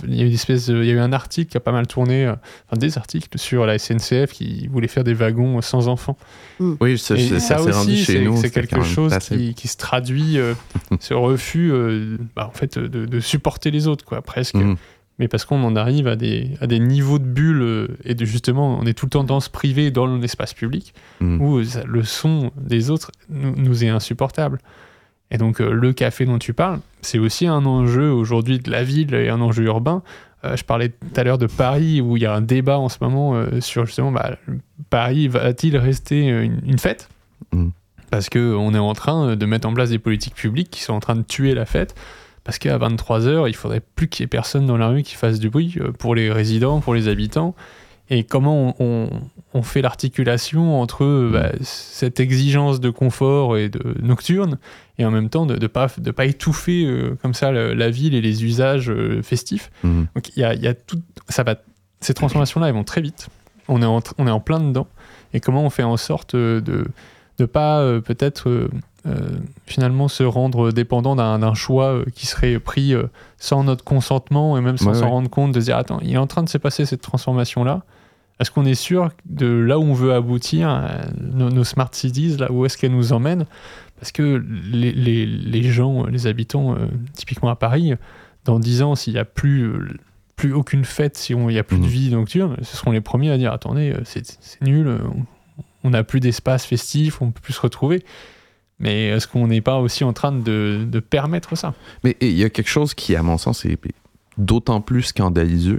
eu un article qui a pas mal tourné, des articles sur la SNCF qui voulait faire des wagons sans enfants. Oui, ça s'est rendu chez nous. C'est quelque chose qui se traduit ce refus en fait de supporter les autres, quoi, presque. Mais parce qu'on en arrive à des niveaux de bulles et justement, on est tout le temps dans ce privé, dans l'espace public, où le son des autres nous est insupportable. Et donc, le café dont tu parles, c'est aussi un enjeu aujourd'hui de la ville et un enjeu urbain. Je parlais tout à l'heure de Paris, où il y a un débat en ce moment sur justement, Paris va-t-il rester une fête ? Parce qu'on est en train de mettre en place des politiques publiques qui sont en train de tuer la fête. Parce qu'à 23h, il faudrait plus qu'il y ait personne dans la rue qui fasse du bruit pour les résidents, pour les habitants. Et comment on fait l'articulation entre cette exigence de confort et de nocturne, et en même temps de pas étouffer comme ça la ville et les usages festifs. Donc il y a tout, ces transformations-là, elles vont très vite. On est en plein dedans. Et comment on fait en sorte de pas peut-être... finalement se rendre dépendant d'un choix qui serait pris sans notre consentement et même sans s'en rendre compte, de se dire attends, il est en train de se passer cette transformation-là, est-ce qu'on est sûr de là où on veut aboutir, nos smart cities, là où est-ce qu'elles nous emmènent, parce que les gens, les habitants, typiquement à Paris, dans 10 ans, s'il n'y a plus aucune fête, s'il n'y a plus de vie nocturne, ce seront les premiers à dire attendez, c'est nul, on n'a plus d'espace festif, on ne peut plus se retrouver. Mais est-ce qu'on n'est pas aussi en train de permettre ça ? Mais il y a quelque chose qui, à mon sens, est d'autant plus scandalisant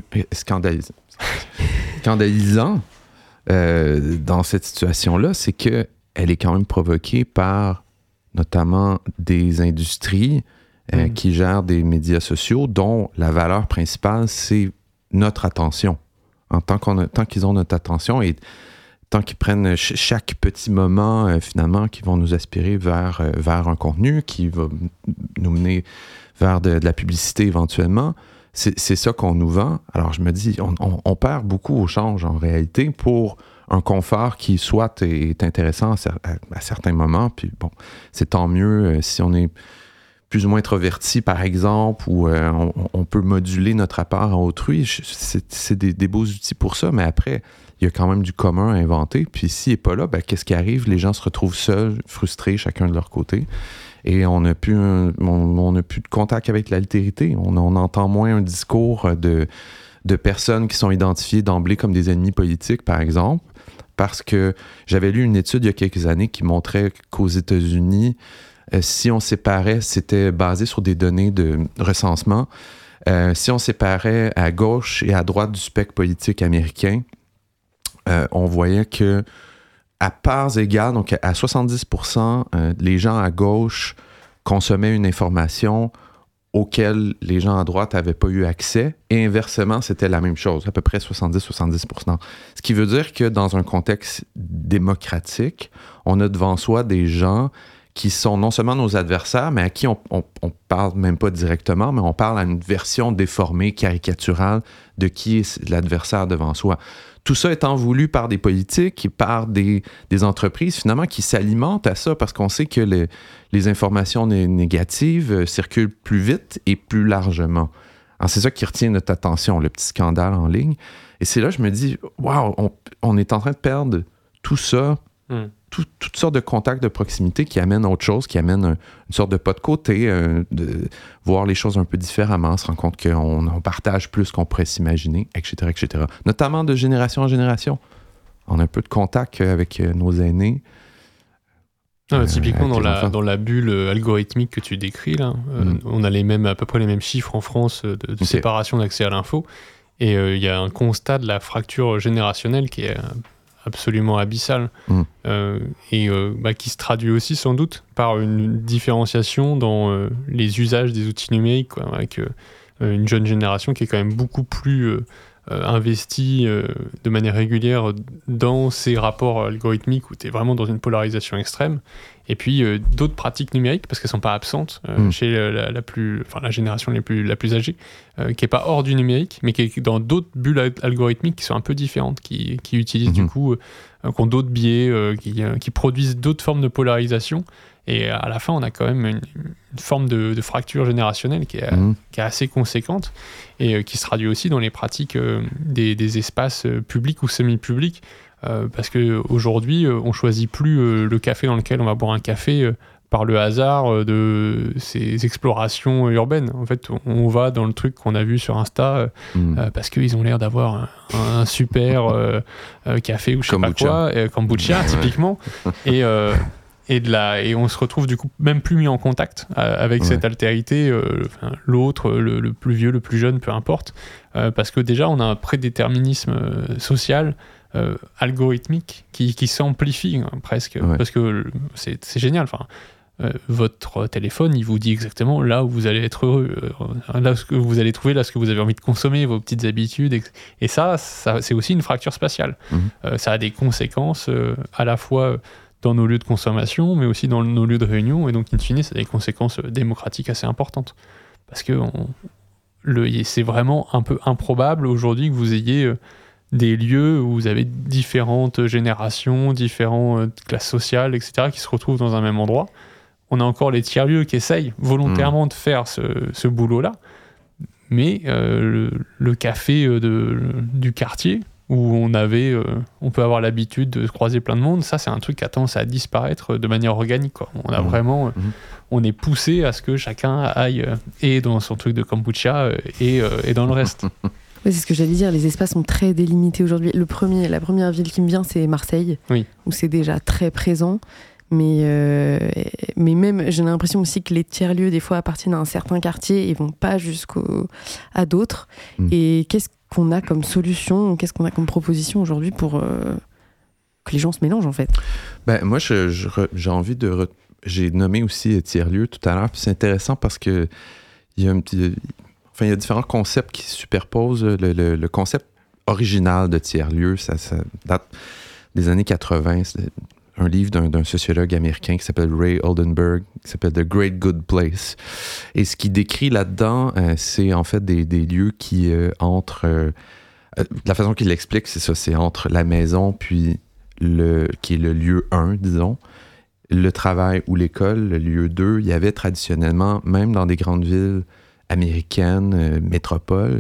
dans cette situation-là, c'est qu'elle est quand même provoquée par notamment des industries qui gèrent des médias sociaux dont la valeur principale, c'est notre attention. Tant qu'ils ont notre attention et tant qu'ils prennent chaque petit moment, finalement, qui vont nous aspirer vers un contenu qui va nous mener vers de la publicité éventuellement, c'est ça qu'on nous vend. Alors, je me dis, on perd beaucoup au change, en réalité, pour un confort qui, soit, est intéressant à certains moments, puis bon, c'est tant mieux si on est plus ou moins introverti, par exemple, ou on peut moduler notre rapport à autrui. C'est des beaux outils pour ça, mais après, il y a quand même du commun à inventer. Puis s'il n'est pas là, ben, qu'est-ce qui arrive? Les gens se retrouvent seuls, frustrés, chacun de leur côté. Et on n'a plus de contact avec l'altérité. On entend moins un discours de personnes qui sont identifiées d'emblée comme des ennemis politiques, par exemple. Parce que j'avais lu une étude il y a quelques années qui montrait qu'aux États-Unis, si on séparait, c'était basé sur des données de recensement, si on séparait à gauche et à droite du spectre politique américain, on voyait que à parts égales, donc à 70%, les gens à gauche consommaient une information auquel les gens à droite n'avaient pas eu accès, et inversement, c'était la même chose, à peu près 70%. Ce qui veut dire que dans un contexte démocratique, on a devant soi des gens qui sont non seulement nos adversaires, mais à qui on parle même pas directement, mais on parle à une version déformée, caricaturale de qui est l'adversaire devant soi. Tout ça étant voulu par des politiques et par des entreprises, finalement, qui s'alimentent à ça, parce qu'on sait que les informations négatives circulent plus vite et plus largement. Alors, c'est ça qui retient notre attention, le petit scandale en ligne. Et c'est là que je me dis, waouh, on est en train de perdre tout ça, toutes sortes de contacts de proximité qui amènent autre chose, qui amènent une sorte de pas de côté, de voir les choses un peu différemment, on se rend compte qu'on partage plus qu'on pourrait s'imaginer, etc., etc. Notamment de génération en génération. On a un peu de contact avec nos aînés. Typiquement dans la bulle algorithmique que tu décris, là, on a à peu près les mêmes chiffres en France de séparation d'accès à l'info. Et il y a un constat de la fracture générationnelle qui est absolument abyssal, qui se traduit aussi sans doute par une différenciation dans les usages des outils numériques, quoi, avec une jeune génération qui est quand même beaucoup plus investie de manière régulière dans ces rapports algorithmiques où tu es vraiment dans une polarisation extrême, et puis d'autres pratiques numériques, parce qu'elles ne sont pas absentes chez la génération la plus âgée, qui n'est pas hors du numérique, mais qui est dans d'autres bulles algorithmiques qui sont un peu différentes, qui utilisent du coup, qui ont d'autres biais, qui produisent d'autres formes de polarisation. Et à la fin, on a quand même une forme de fracture générationnelle qui est assez conséquente, et qui se traduit aussi dans les pratiques des espaces publics ou semi-publics. Parce qu'aujourd'hui, on ne choisit plus le café dans lequel on va boire un café par le hasard de ces explorations urbaines. En fait, on va dans le truc qu'on a vu sur Insta parce qu'ils ont l'air d'avoir un super café ou je sais pas quoi, kombucha typiquement. Et on se retrouve du coup même plus mis en contact avec cette altérité, l'autre, le plus vieux, le plus jeune, peu importe, parce que déjà on a un prédéterminisme social algorithmique qui s'amplifie presque, parce que c'est génial. Enfin, votre téléphone, il vous dit exactement là où vous allez être heureux, là ce que vous allez trouver, là ce que vous avez envie de consommer, vos petites habitudes, et ça c'est aussi une fracture spatiale. Ça a des conséquences à la fois dans nos lieux de consommation, mais aussi dans nos lieux de réunion, et donc in fine ça a des conséquences démocratiques assez importantes, parce que c'est vraiment un peu improbable aujourd'hui que vous ayez des lieux où vous avez différentes générations, différentes classes sociales, etc., qui se retrouvent dans un même endroit. On a encore les tiers-lieux qui essayent volontairement de faire ce boulot-là, mais le café du quartier, où on peut avoir l'habitude de croiser plein de monde, ça c'est un truc qui a tendance à disparaître de manière organique, quoi. On a vraiment... On est poussé à ce que chacun aille et dans son truc de kombucha et dans le reste. Oui, c'est ce que j'allais dire, les espaces sont très délimités aujourd'hui. La première ville qui me vient, c'est Marseille, où c'est déjà très présent. Mais même, j'ai l'impression aussi que les tiers-lieux, des fois, appartiennent à un certain quartier et vont pas à d'autres. Et qu'est-ce qu'on a comme solution, qu'est-ce qu'on a comme proposition aujourd'hui pour que les gens se mélangent, en fait? Moi, j'ai envie de... J'ai nommé aussi tiers-lieux tout à l'heure, puis c'est intéressant parce que il y a différents concepts qui se superposent. Le concept original de tiers-lieu, ça date des années 80. C'est un livre d'un sociologue américain qui s'appelle Ray Oldenburg, qui s'appelle The Great Good Place. Et ce qu'il décrit là-dedans, c'est en fait des lieux qui entre... la façon qu'il l'explique, c'est ça, c'est entre la maison puis qui est le lieu 1, disons, le travail ou l'école, le lieu 2. Il y avait traditionnellement, même dans des grandes villes américaines, métropoles,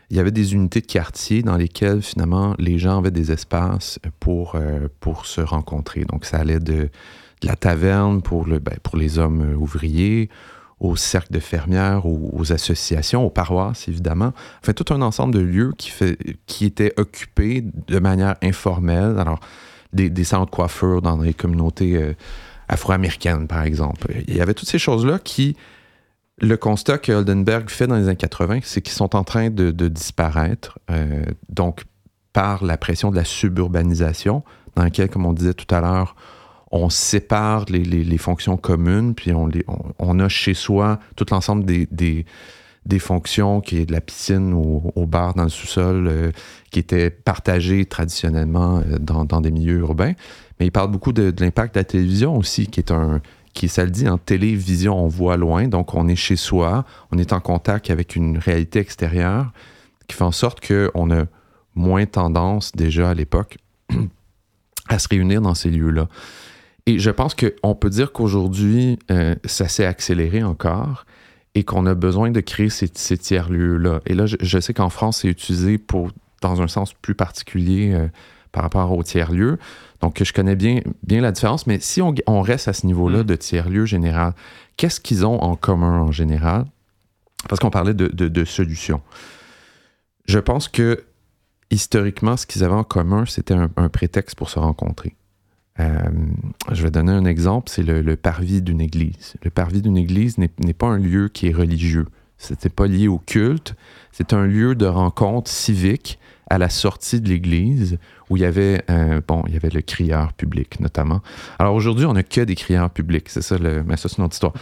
il y avait des unités de quartier dans lesquelles, finalement, les gens avaient des espaces pour se rencontrer. Donc, ça allait de la taverne pour les hommes ouvriers, au cercle de fermières, aux associations, aux paroisses, évidemment. Enfin, tout un ensemble de lieux qui étaient occupés de manière informelle. Alors, des salons de coiffure dans les communautés afro-américaines, par exemple. Il y avait toutes ces choses-là qui... Le constat que Oldenberg fait dans les années 80, c'est qu'ils sont en train de disparaître, donc par la pression de la suburbanisation, dans laquelle, comme on disait tout à l'heure, on sépare les fonctions communes, puis on a chez soi tout l'ensemble des fonctions, qui est de la piscine au bar dans le sous-sol, qui étaient partagées traditionnellement dans des milieux urbains. Mais il parle beaucoup de l'impact de la télévision aussi, qui, ça le dit, en télévision, on voit loin, donc on est chez soi, on est en contact avec une réalité extérieure qui fait en sorte qu'on a moins tendance, déjà à l'époque, à se réunir dans ces lieux-là. Et je pense qu'on peut dire qu'aujourd'hui, ça s'est accéléré encore et qu'on a besoin de créer ces tiers-lieux-là. Et là, je sais qu'en France, c'est utilisé dans un sens plus particulier par rapport aux tiers-lieux. Donc, je connais bien la différence, mais si on reste à ce niveau-là de tiers-lieu général, qu'est-ce qu'ils ont en commun en général? Parce qu'on parlait de solutions. Je pense que, historiquement, ce qu'ils avaient en commun, c'était un prétexte pour se rencontrer. Je vais donner un exemple, c'est le parvis d'une église. Le parvis d'une église n'est pas un lieu qui est religieux. C'était pas lié au culte. C'est un lieu de rencontre civique à la sortie de l'église où il y avait le crieur public, notamment. Alors aujourd'hui, on n'a que des crieurs publics. C'est ça, mais ça, c'est une autre histoire.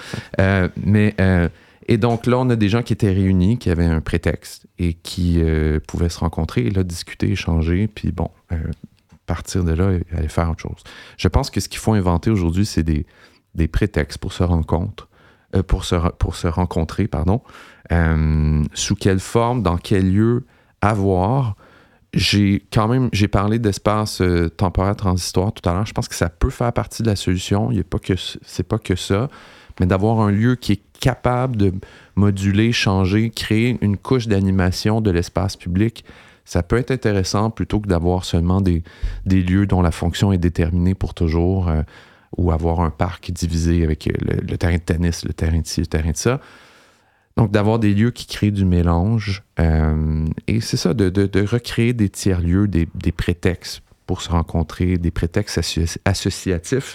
Et donc là, on a des gens qui étaient réunis, qui avaient un prétexte et qui pouvaient se rencontrer et là, discuter, échanger, puis partir de là et aller faire autre chose. Je pense que ce qu'il faut inventer aujourd'hui, c'est des prétextes pour se rencontrer, sous quelle forme, dans quel lieu avoir. J'ai parlé d'espace temporaire transitoire tout à l'heure. Je pense que ça peut faire partie de la solution. C'est pas que ça, mais d'avoir un lieu qui est capable de moduler, changer, créer une couche d'animation de l'espace public. Ça peut être intéressant plutôt que d'avoir seulement des lieux dont la fonction est déterminée pour toujours ou avoir un parc divisé avec le terrain de tennis, le terrain de ci, le terrain de ça. Donc, d'avoir des lieux qui créent du mélange. Et c'est ça, de recréer des tiers-lieux, des prétextes pour se rencontrer, des prétextes associatifs.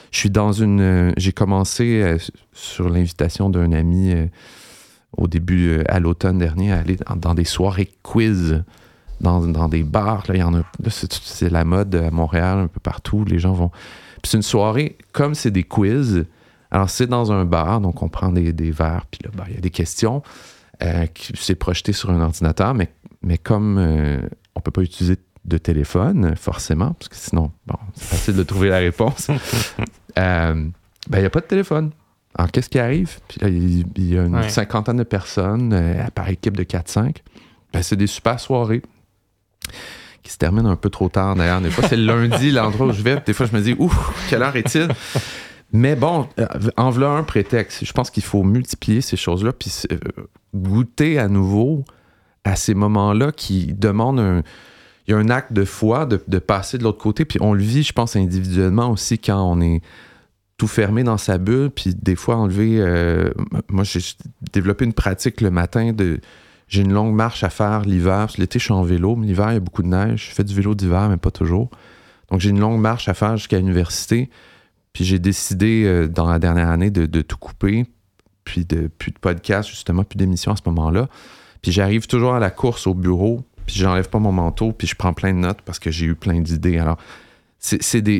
J'ai commencé sur l'invitation d'un ami au début, à l'automne dernier, à aller dans des soirées quiz, dans des bars. Là, il y en a, là, c'est la mode à Montréal, un peu partout. Les gens vont... Puis c'est une soirée, comme c'est des quiz... Alors, c'est dans un bar, donc on prend des verres, puis là, il y a des questions qui s'est projeté sur un ordinateur, mais comme on ne peut pas utiliser de téléphone, forcément, parce que sinon, c'est facile de trouver la réponse, il n'y a pas de téléphone. Alors, qu'est-ce qui arrive? Puis là, il y a une cinquantaine de personnes par équipe de 4-5. C'est des super soirées qui se terminent un peu trop tard, d'ailleurs. Des fois, c'est le lundi, l'endroit où je vais. Des fois, je me dis, quelle heure est-il? Mais bon, en voilà un prétexte. Je pense qu'il faut multiplier ces choses-là puis goûter à nouveau à ces moments-là qui demandent il y a un acte de foi de passer de l'autre côté. Puis on le vit, je pense, individuellement aussi quand on est tout fermé dans sa bulle. Puis des fois, enlever... moi, j'ai développé une pratique le matin j'ai une longue marche à faire l'hiver. Parce que l'été, je suis en vélo. Mais l'hiver, il y a beaucoup de neige. Je fais du vélo d'hiver, mais pas toujours. Donc, j'ai une longue marche à faire jusqu'à l'université. Puis j'ai décidé dans la dernière année de tout couper, puis plus de podcast, justement, plus d'émissions à ce moment-là. Puis j'arrive toujours à la course au bureau, puis j'enlève pas mon manteau, puis je prends plein de notes parce que j'ai eu plein d'idées. Alors, c'est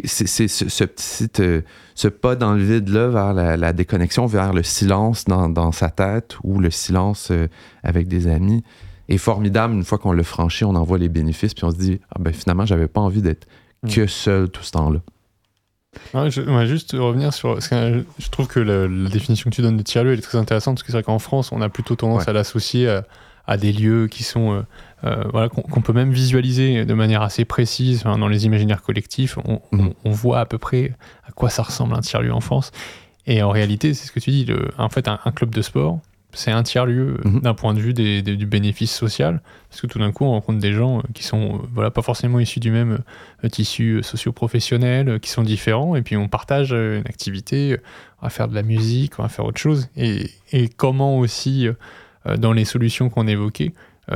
ce pas dans le vide-là vers la déconnexion, vers le silence dans sa tête ou le silence avec des amis est formidable. Une fois qu'on l'a franchi, on en voit les bénéfices, puis on se dit, finalement, j'avais pas envie d'être que seul tout ce temps-là. Je vais juste revenir sur... Je trouve que la définition que tu donnes de tiers-lieu est très intéressante, parce que c'est vrai qu'en France, on a plutôt tendance à l'associer à des lieux qui sont... qu'on peut même visualiser de manière assez précise dans les imaginaires collectifs. On voit à peu près à quoi ça ressemble un tiers-lieu en France. Et en réalité, c'est ce que tu dis, en fait, un club de sport, c'est un tiers-lieu d'un point de vue du bénéfice social, parce que tout d'un coup on rencontre des gens qui sont pas forcément issus du même tissu socio-professionnel, qui sont différents, et puis on partage une activité, on va faire de la musique, on va faire autre chose, et comment aussi dans les solutions qu'on évoquait,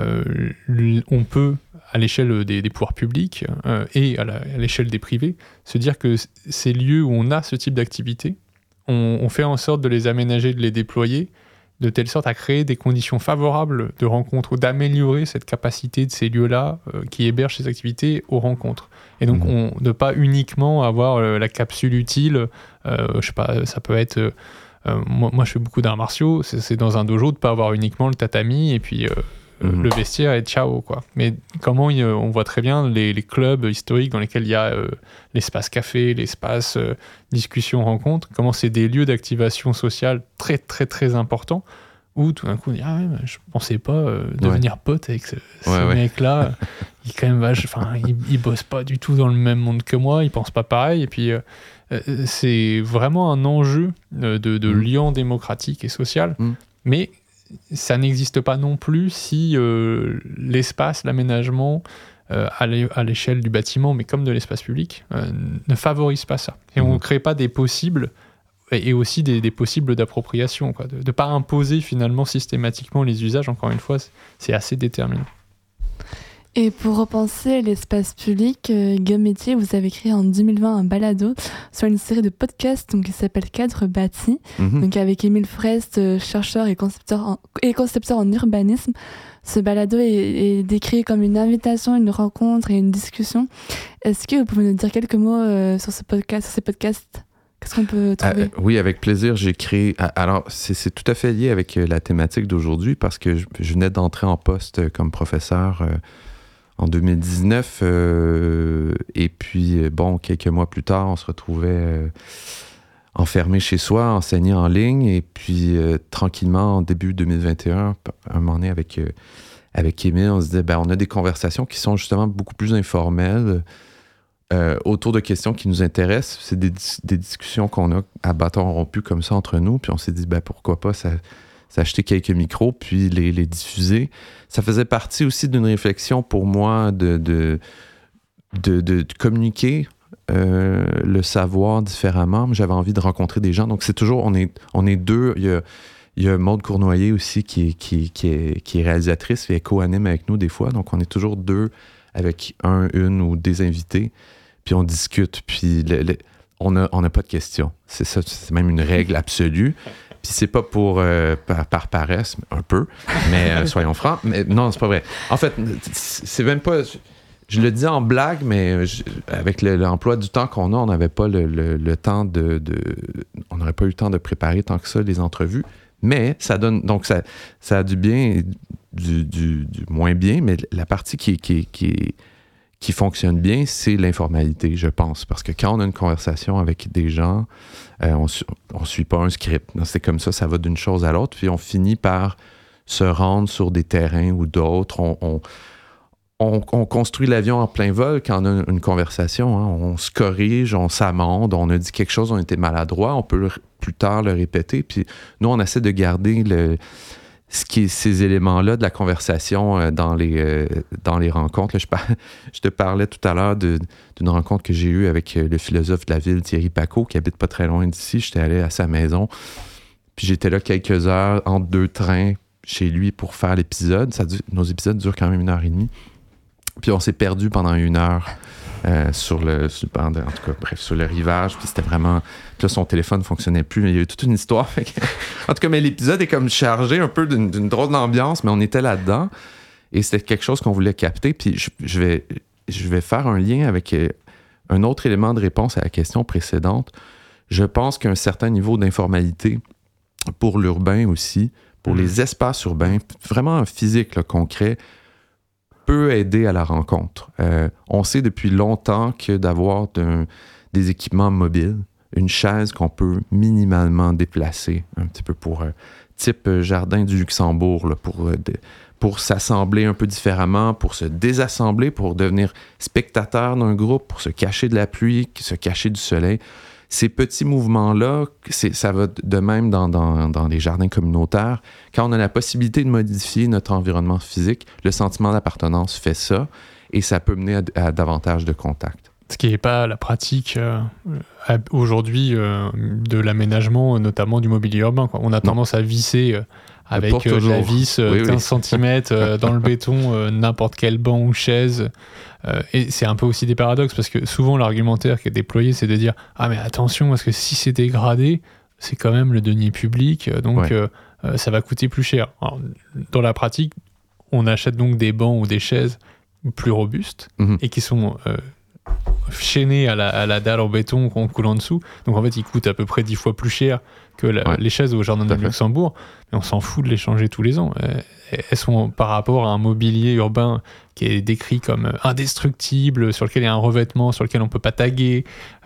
on peut, à l'échelle des pouvoirs publics et à l'échelle des privés, se dire que ces lieux où on a ce type d'activité, on fait en sorte de les aménager, de les déployer, de telle sorte à créer des conditions favorables de rencontres, ou d'améliorer cette capacité de ces lieux-là qui hébergent ces activités aux rencontres. Et donc, ne pas uniquement avoir la capsule utile, je sais pas, ça peut être... moi, je fais beaucoup d'arts martiaux, c'est dans un dojo de pas avoir uniquement le tatami, et puis... le vestiaire et ciao, quoi. Mais comment on voit très bien les clubs historiques dans lesquels il y a l'espace café, l'espace discussion, rencontre, comment c'est des lieux d'activation sociale très très très importants, où tout d'un coup on dit je pensais pas devenir pote avec ce mec-là, il quand même il bosse pas du tout dans le même monde que moi, il pense pas pareil, et puis c'est vraiment un enjeu de lien démocratique et social, mais ça n'existe pas non plus si l'espace, l'aménagement à l'échelle du bâtiment, mais comme de l'espace public, ne favorise pas ça. Et on ne crée pas des possibles, et aussi des possibles d'appropriation, quoi. De ne pas imposer finalement systématiquement les usages, encore une fois, c'est assez déterminant. Et pour repenser l'espace public, Guillaume Métier, vous avez créé en 2020 un balado sur une série de podcasts qui s'appelle Cadre bâti, donc avec Émile Frest, chercheur et concepteur en urbanisme. Ce balado est décrit comme une invitation, une rencontre et une discussion. Est-ce que vous pouvez nous dire quelques mots sur ces podcasts? Qu'est-ce qu'on peut trouver? Oui, avec plaisir. J'ai créé... Alors, c'est tout à fait lié avec la thématique d'aujourd'hui, parce que je venais d'entrer en poste comme professeur en 2019, et puis, quelques mois plus tard, on se retrouvait enfermé chez soi, enseigné en ligne, et puis tranquillement, en début 2021, un moment donné, avec Émile, on se disait, on a des conversations qui sont justement beaucoup plus informelles, autour de questions qui nous intéressent. C'est des discussions qu'on a à bâton rompu comme ça entre nous, puis on s'est dit, pourquoi pas s'acheter quelques micros, puis les diffuser. Ça faisait partie aussi d'une réflexion pour moi de communiquer le savoir différemment. J'avais envie de rencontrer des gens. Donc, c'est toujours, on est deux. Il y a Maude Cournoyer aussi qui est réalisatrice et co-anime avec nous des fois. Donc, on est toujours deux avec une ou des invités. Puis on discute. Puis on n'a pas de questions. C'est ça, c'est même une règle absolue. Puis c'est pas pour par paresse, un peu, mais soyons francs. Mais non, c'est pas vrai. En fait, c'est même pas... Je le dis en blague, mais avec l'emploi du temps qu'on a, on n'avait pas le temps on n'aurait pas eu le temps de préparer tant que ça les entrevues. Mais ça donne... Donc ça a du bien et du moins bien, mais la partie qui fonctionne bien, c'est l'informalité, je pense. Parce que quand on a une conversation avec des gens, on suit pas un script. C'est comme ça va d'une chose à l'autre, puis on finit par se rendre sur des terrains ou d'autres. On construit l'avion en plein vol quand on a une conversation. Hein. On se corrige, on s'amende, on a dit quelque chose, on était maladroit, on peut plus tard le répéter. Puis nous, on essaie de garder ces éléments-là de la conversation dans les rencontres. Là, je te parlais tout à l'heure d'une rencontre que j'ai eue avec le philosophe de la ville, Thierry Pacaud, qui habite pas très loin d'ici. J'étais allé à sa maison, puis j'étais là quelques heures entre deux trains chez lui pour faire l'épisode. Nos épisodes durent quand même 1h30. Puis on s'est perdu pendant 1 heure sur le rivage. Puis c'était vraiment... Puis là, son téléphone ne fonctionnait plus. Mais il y a eu toute une histoire. En tout cas, mais l'épisode est comme chargé un peu d'une drôle d'ambiance, mais on était là-dedans. Et c'était quelque chose qu'on voulait capter. Puis je vais faire un lien avec un autre élément de réponse à la question précédente. Je pense qu'un certain niveau d'informalité pour l'urbain aussi, pour les espaces urbains, vraiment physique, là, concret, peut aider à la rencontre. On sait depuis longtemps que d'avoir des équipements mobiles, une chaise qu'on peut minimalement déplacer, un petit peu pour type jardin du Luxembourg, là, pour s'assembler un peu différemment, pour se désassembler, pour devenir spectateur d'un groupe, pour se cacher de la pluie, se cacher du soleil. ces petits mouvements-là, ça va de même dans les jardins communautaires. Quand on a la possibilité de modifier notre environnement physique, le sentiment d'appartenance fait ça et ça peut mener à davantage de contacts. Ce qui n'est pas la pratique aujourd'hui de l'aménagement, notamment du mobilier urbain, quoi. On a tendance à visser avec la vis 15 cm dans le béton n'importe quel banc ou chaise. Et c'est un peu aussi des paradoxes, parce que souvent l'argumentaire qui est déployé, c'est de dire « Ah mais attention, parce que si c'est dégradé, c'est quand même le denier public, donc ça va coûter plus cher. » Alors, dans la pratique, on achète donc des bancs ou des chaises plus robustes et qui sont chaînés à la dalle en béton qu'on coule en dessous. Donc en fait, ils coûtent à peu près 10 fois plus cher que les chaises au Jardin de Luxembourg. Mais on s'en fout de les changer tous les ans. Elles sont par rapport à un mobilier urbain qui est décrit comme indestructible, sur lequel il y a un revêtement, sur lequel on ne peut pas taguer,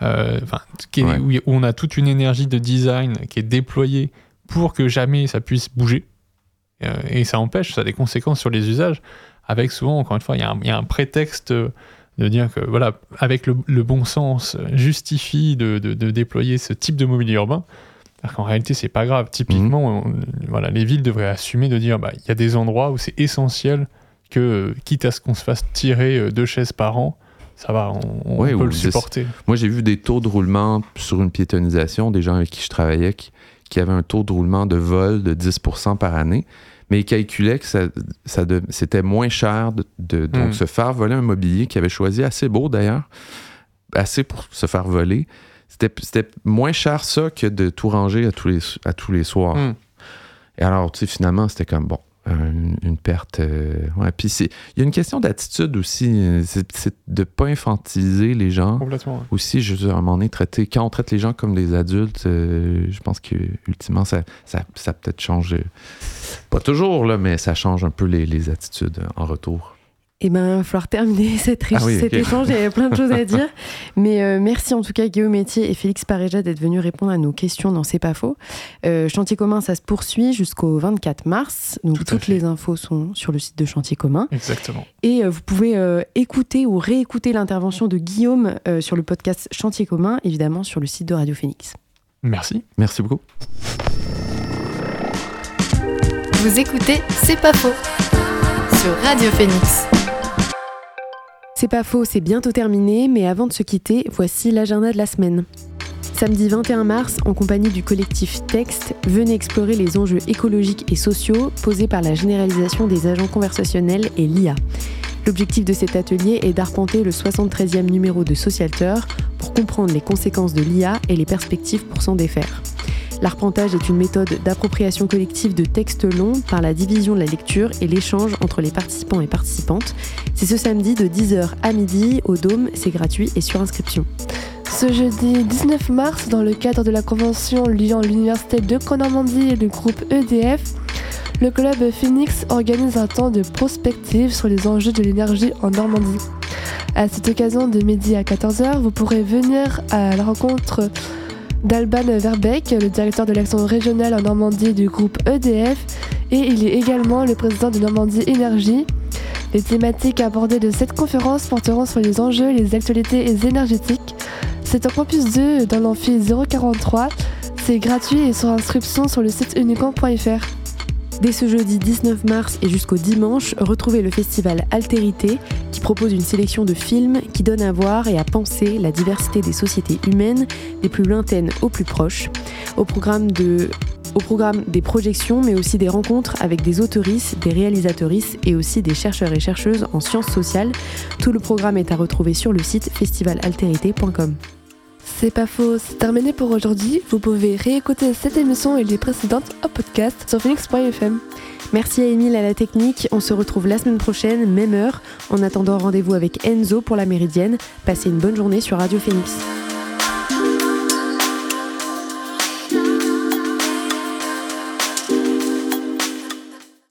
où on a toute une énergie de design qui est déployée pour que jamais ça puisse bouger. Et ça empêche, ça a des conséquences sur les usages, avec souvent, encore une fois, il y a un prétexte de dire que, voilà, avec le bon sens, justifie de déployer ce type de mobilier urbain, alors qu'en réalité, c'est pas grave. Typiquement, les villes devraient assumer de dire, il y a des endroits où c'est essentiel que, quitte à ce qu'on se fasse tirer 2 chaises par an, ça va, on peut le supporter. Moi, j'ai vu des taux de roulement sur une piétonisation, des gens avec qui je travaillais, qui avaient un taux de roulement de vol de 10% par année, mais ils calculaient que c'était moins cher donc se faire voler un mobilier qu'ils avaient choisi, assez beau d'ailleurs, assez pour se faire voler. C'était moins cher ça que de tout ranger à tous les soirs. Et alors, tu sais, finalement, c'était comme, bon, une perte. Puis il y a une question d'attitude aussi, c'est de ne pas infantiliser les gens. Complètement. Ouais. Aussi, je veux dire, à un moment donné, quand on traite les gens comme des adultes, je pense qu'ultimement, ça peut-être change. Pas toujours, là, mais ça change un peu les attitudes en retour. Eh bien, il va falloir terminer cet échange, il y avait plein de choses à dire. Mais merci en tout cas Guillaume Métier et Félix Pareja d'être venus répondre à nos questions dans C'est pas faux. Chantier commun, ça se poursuit jusqu'au 24 mars. Donc toutes les infos sont sur le site de Chantier commun. Exactement. Et vous pouvez écouter ou réécouter l'intervention de Guillaume sur le podcast Chantier commun, évidemment sur le site de Radio Phoenix. Merci. Merci beaucoup. Vous écoutez C'est pas faux sur Radio Phoenix. C'est pas faux, c'est bientôt terminé, mais avant de se quitter, voici l'agenda de la semaine. Samedi 21 mars, en compagnie du collectif Texte, venez explorer les enjeux écologiques et sociaux posés par la généralisation des agents conversationnels et l'IA. L'objectif de cet atelier est d'arpenter le 73e numéro de Socialter pour comprendre les conséquences de l'IA et les perspectives pour s'en défaire. L'arpentage est une méthode d'appropriation collective de textes longs par la division de la lecture et l'échange entre les participants et participantes. C'est ce samedi de 10h à midi au Dôme, c'est gratuit et sur inscription. Ce jeudi 19 mars, dans le cadre de la convention liant l'Université de Normandie et le groupe EDF, le club Phoenix organise un temps de prospective sur les enjeux de l'énergie en Normandie. À cette occasion, de midi à 14h, vous pourrez venir à la rencontre d'Alban Verbeek, le directeur de l'action régionale en Normandie du groupe EDF, et il est également le président de Normandie Énergie. Les thématiques abordées de cette conférence porteront sur les enjeux et les actualités énergétiques. C'est en campus 2 dans l'amphi 043. C'est gratuit et sur inscription sur le site unicamp.fr. Dès ce jeudi 19 mars et jusqu'au dimanche, retrouvez le festival Altérité qui propose une sélection de films qui donnent à voir et à penser la diversité des sociétés humaines, des plus lointaines aux plus proches. Au programme des projections, mais aussi des rencontres avec des auteurices, des réalisatrices et aussi des chercheurs et chercheuses en sciences sociales. Tout le programme est à retrouver sur le site festivalaltérité.com. C'est pas faux, c'est terminé pour aujourd'hui. Vous pouvez réécouter cette émission et les précédentes en podcast sur phoenix.fm. Merci à Émile à la technique. On se retrouve la semaine prochaine, même heure. En attendant, rendez-vous avec Enzo pour la Méridienne. Passez une bonne journée sur Radio Phoenix.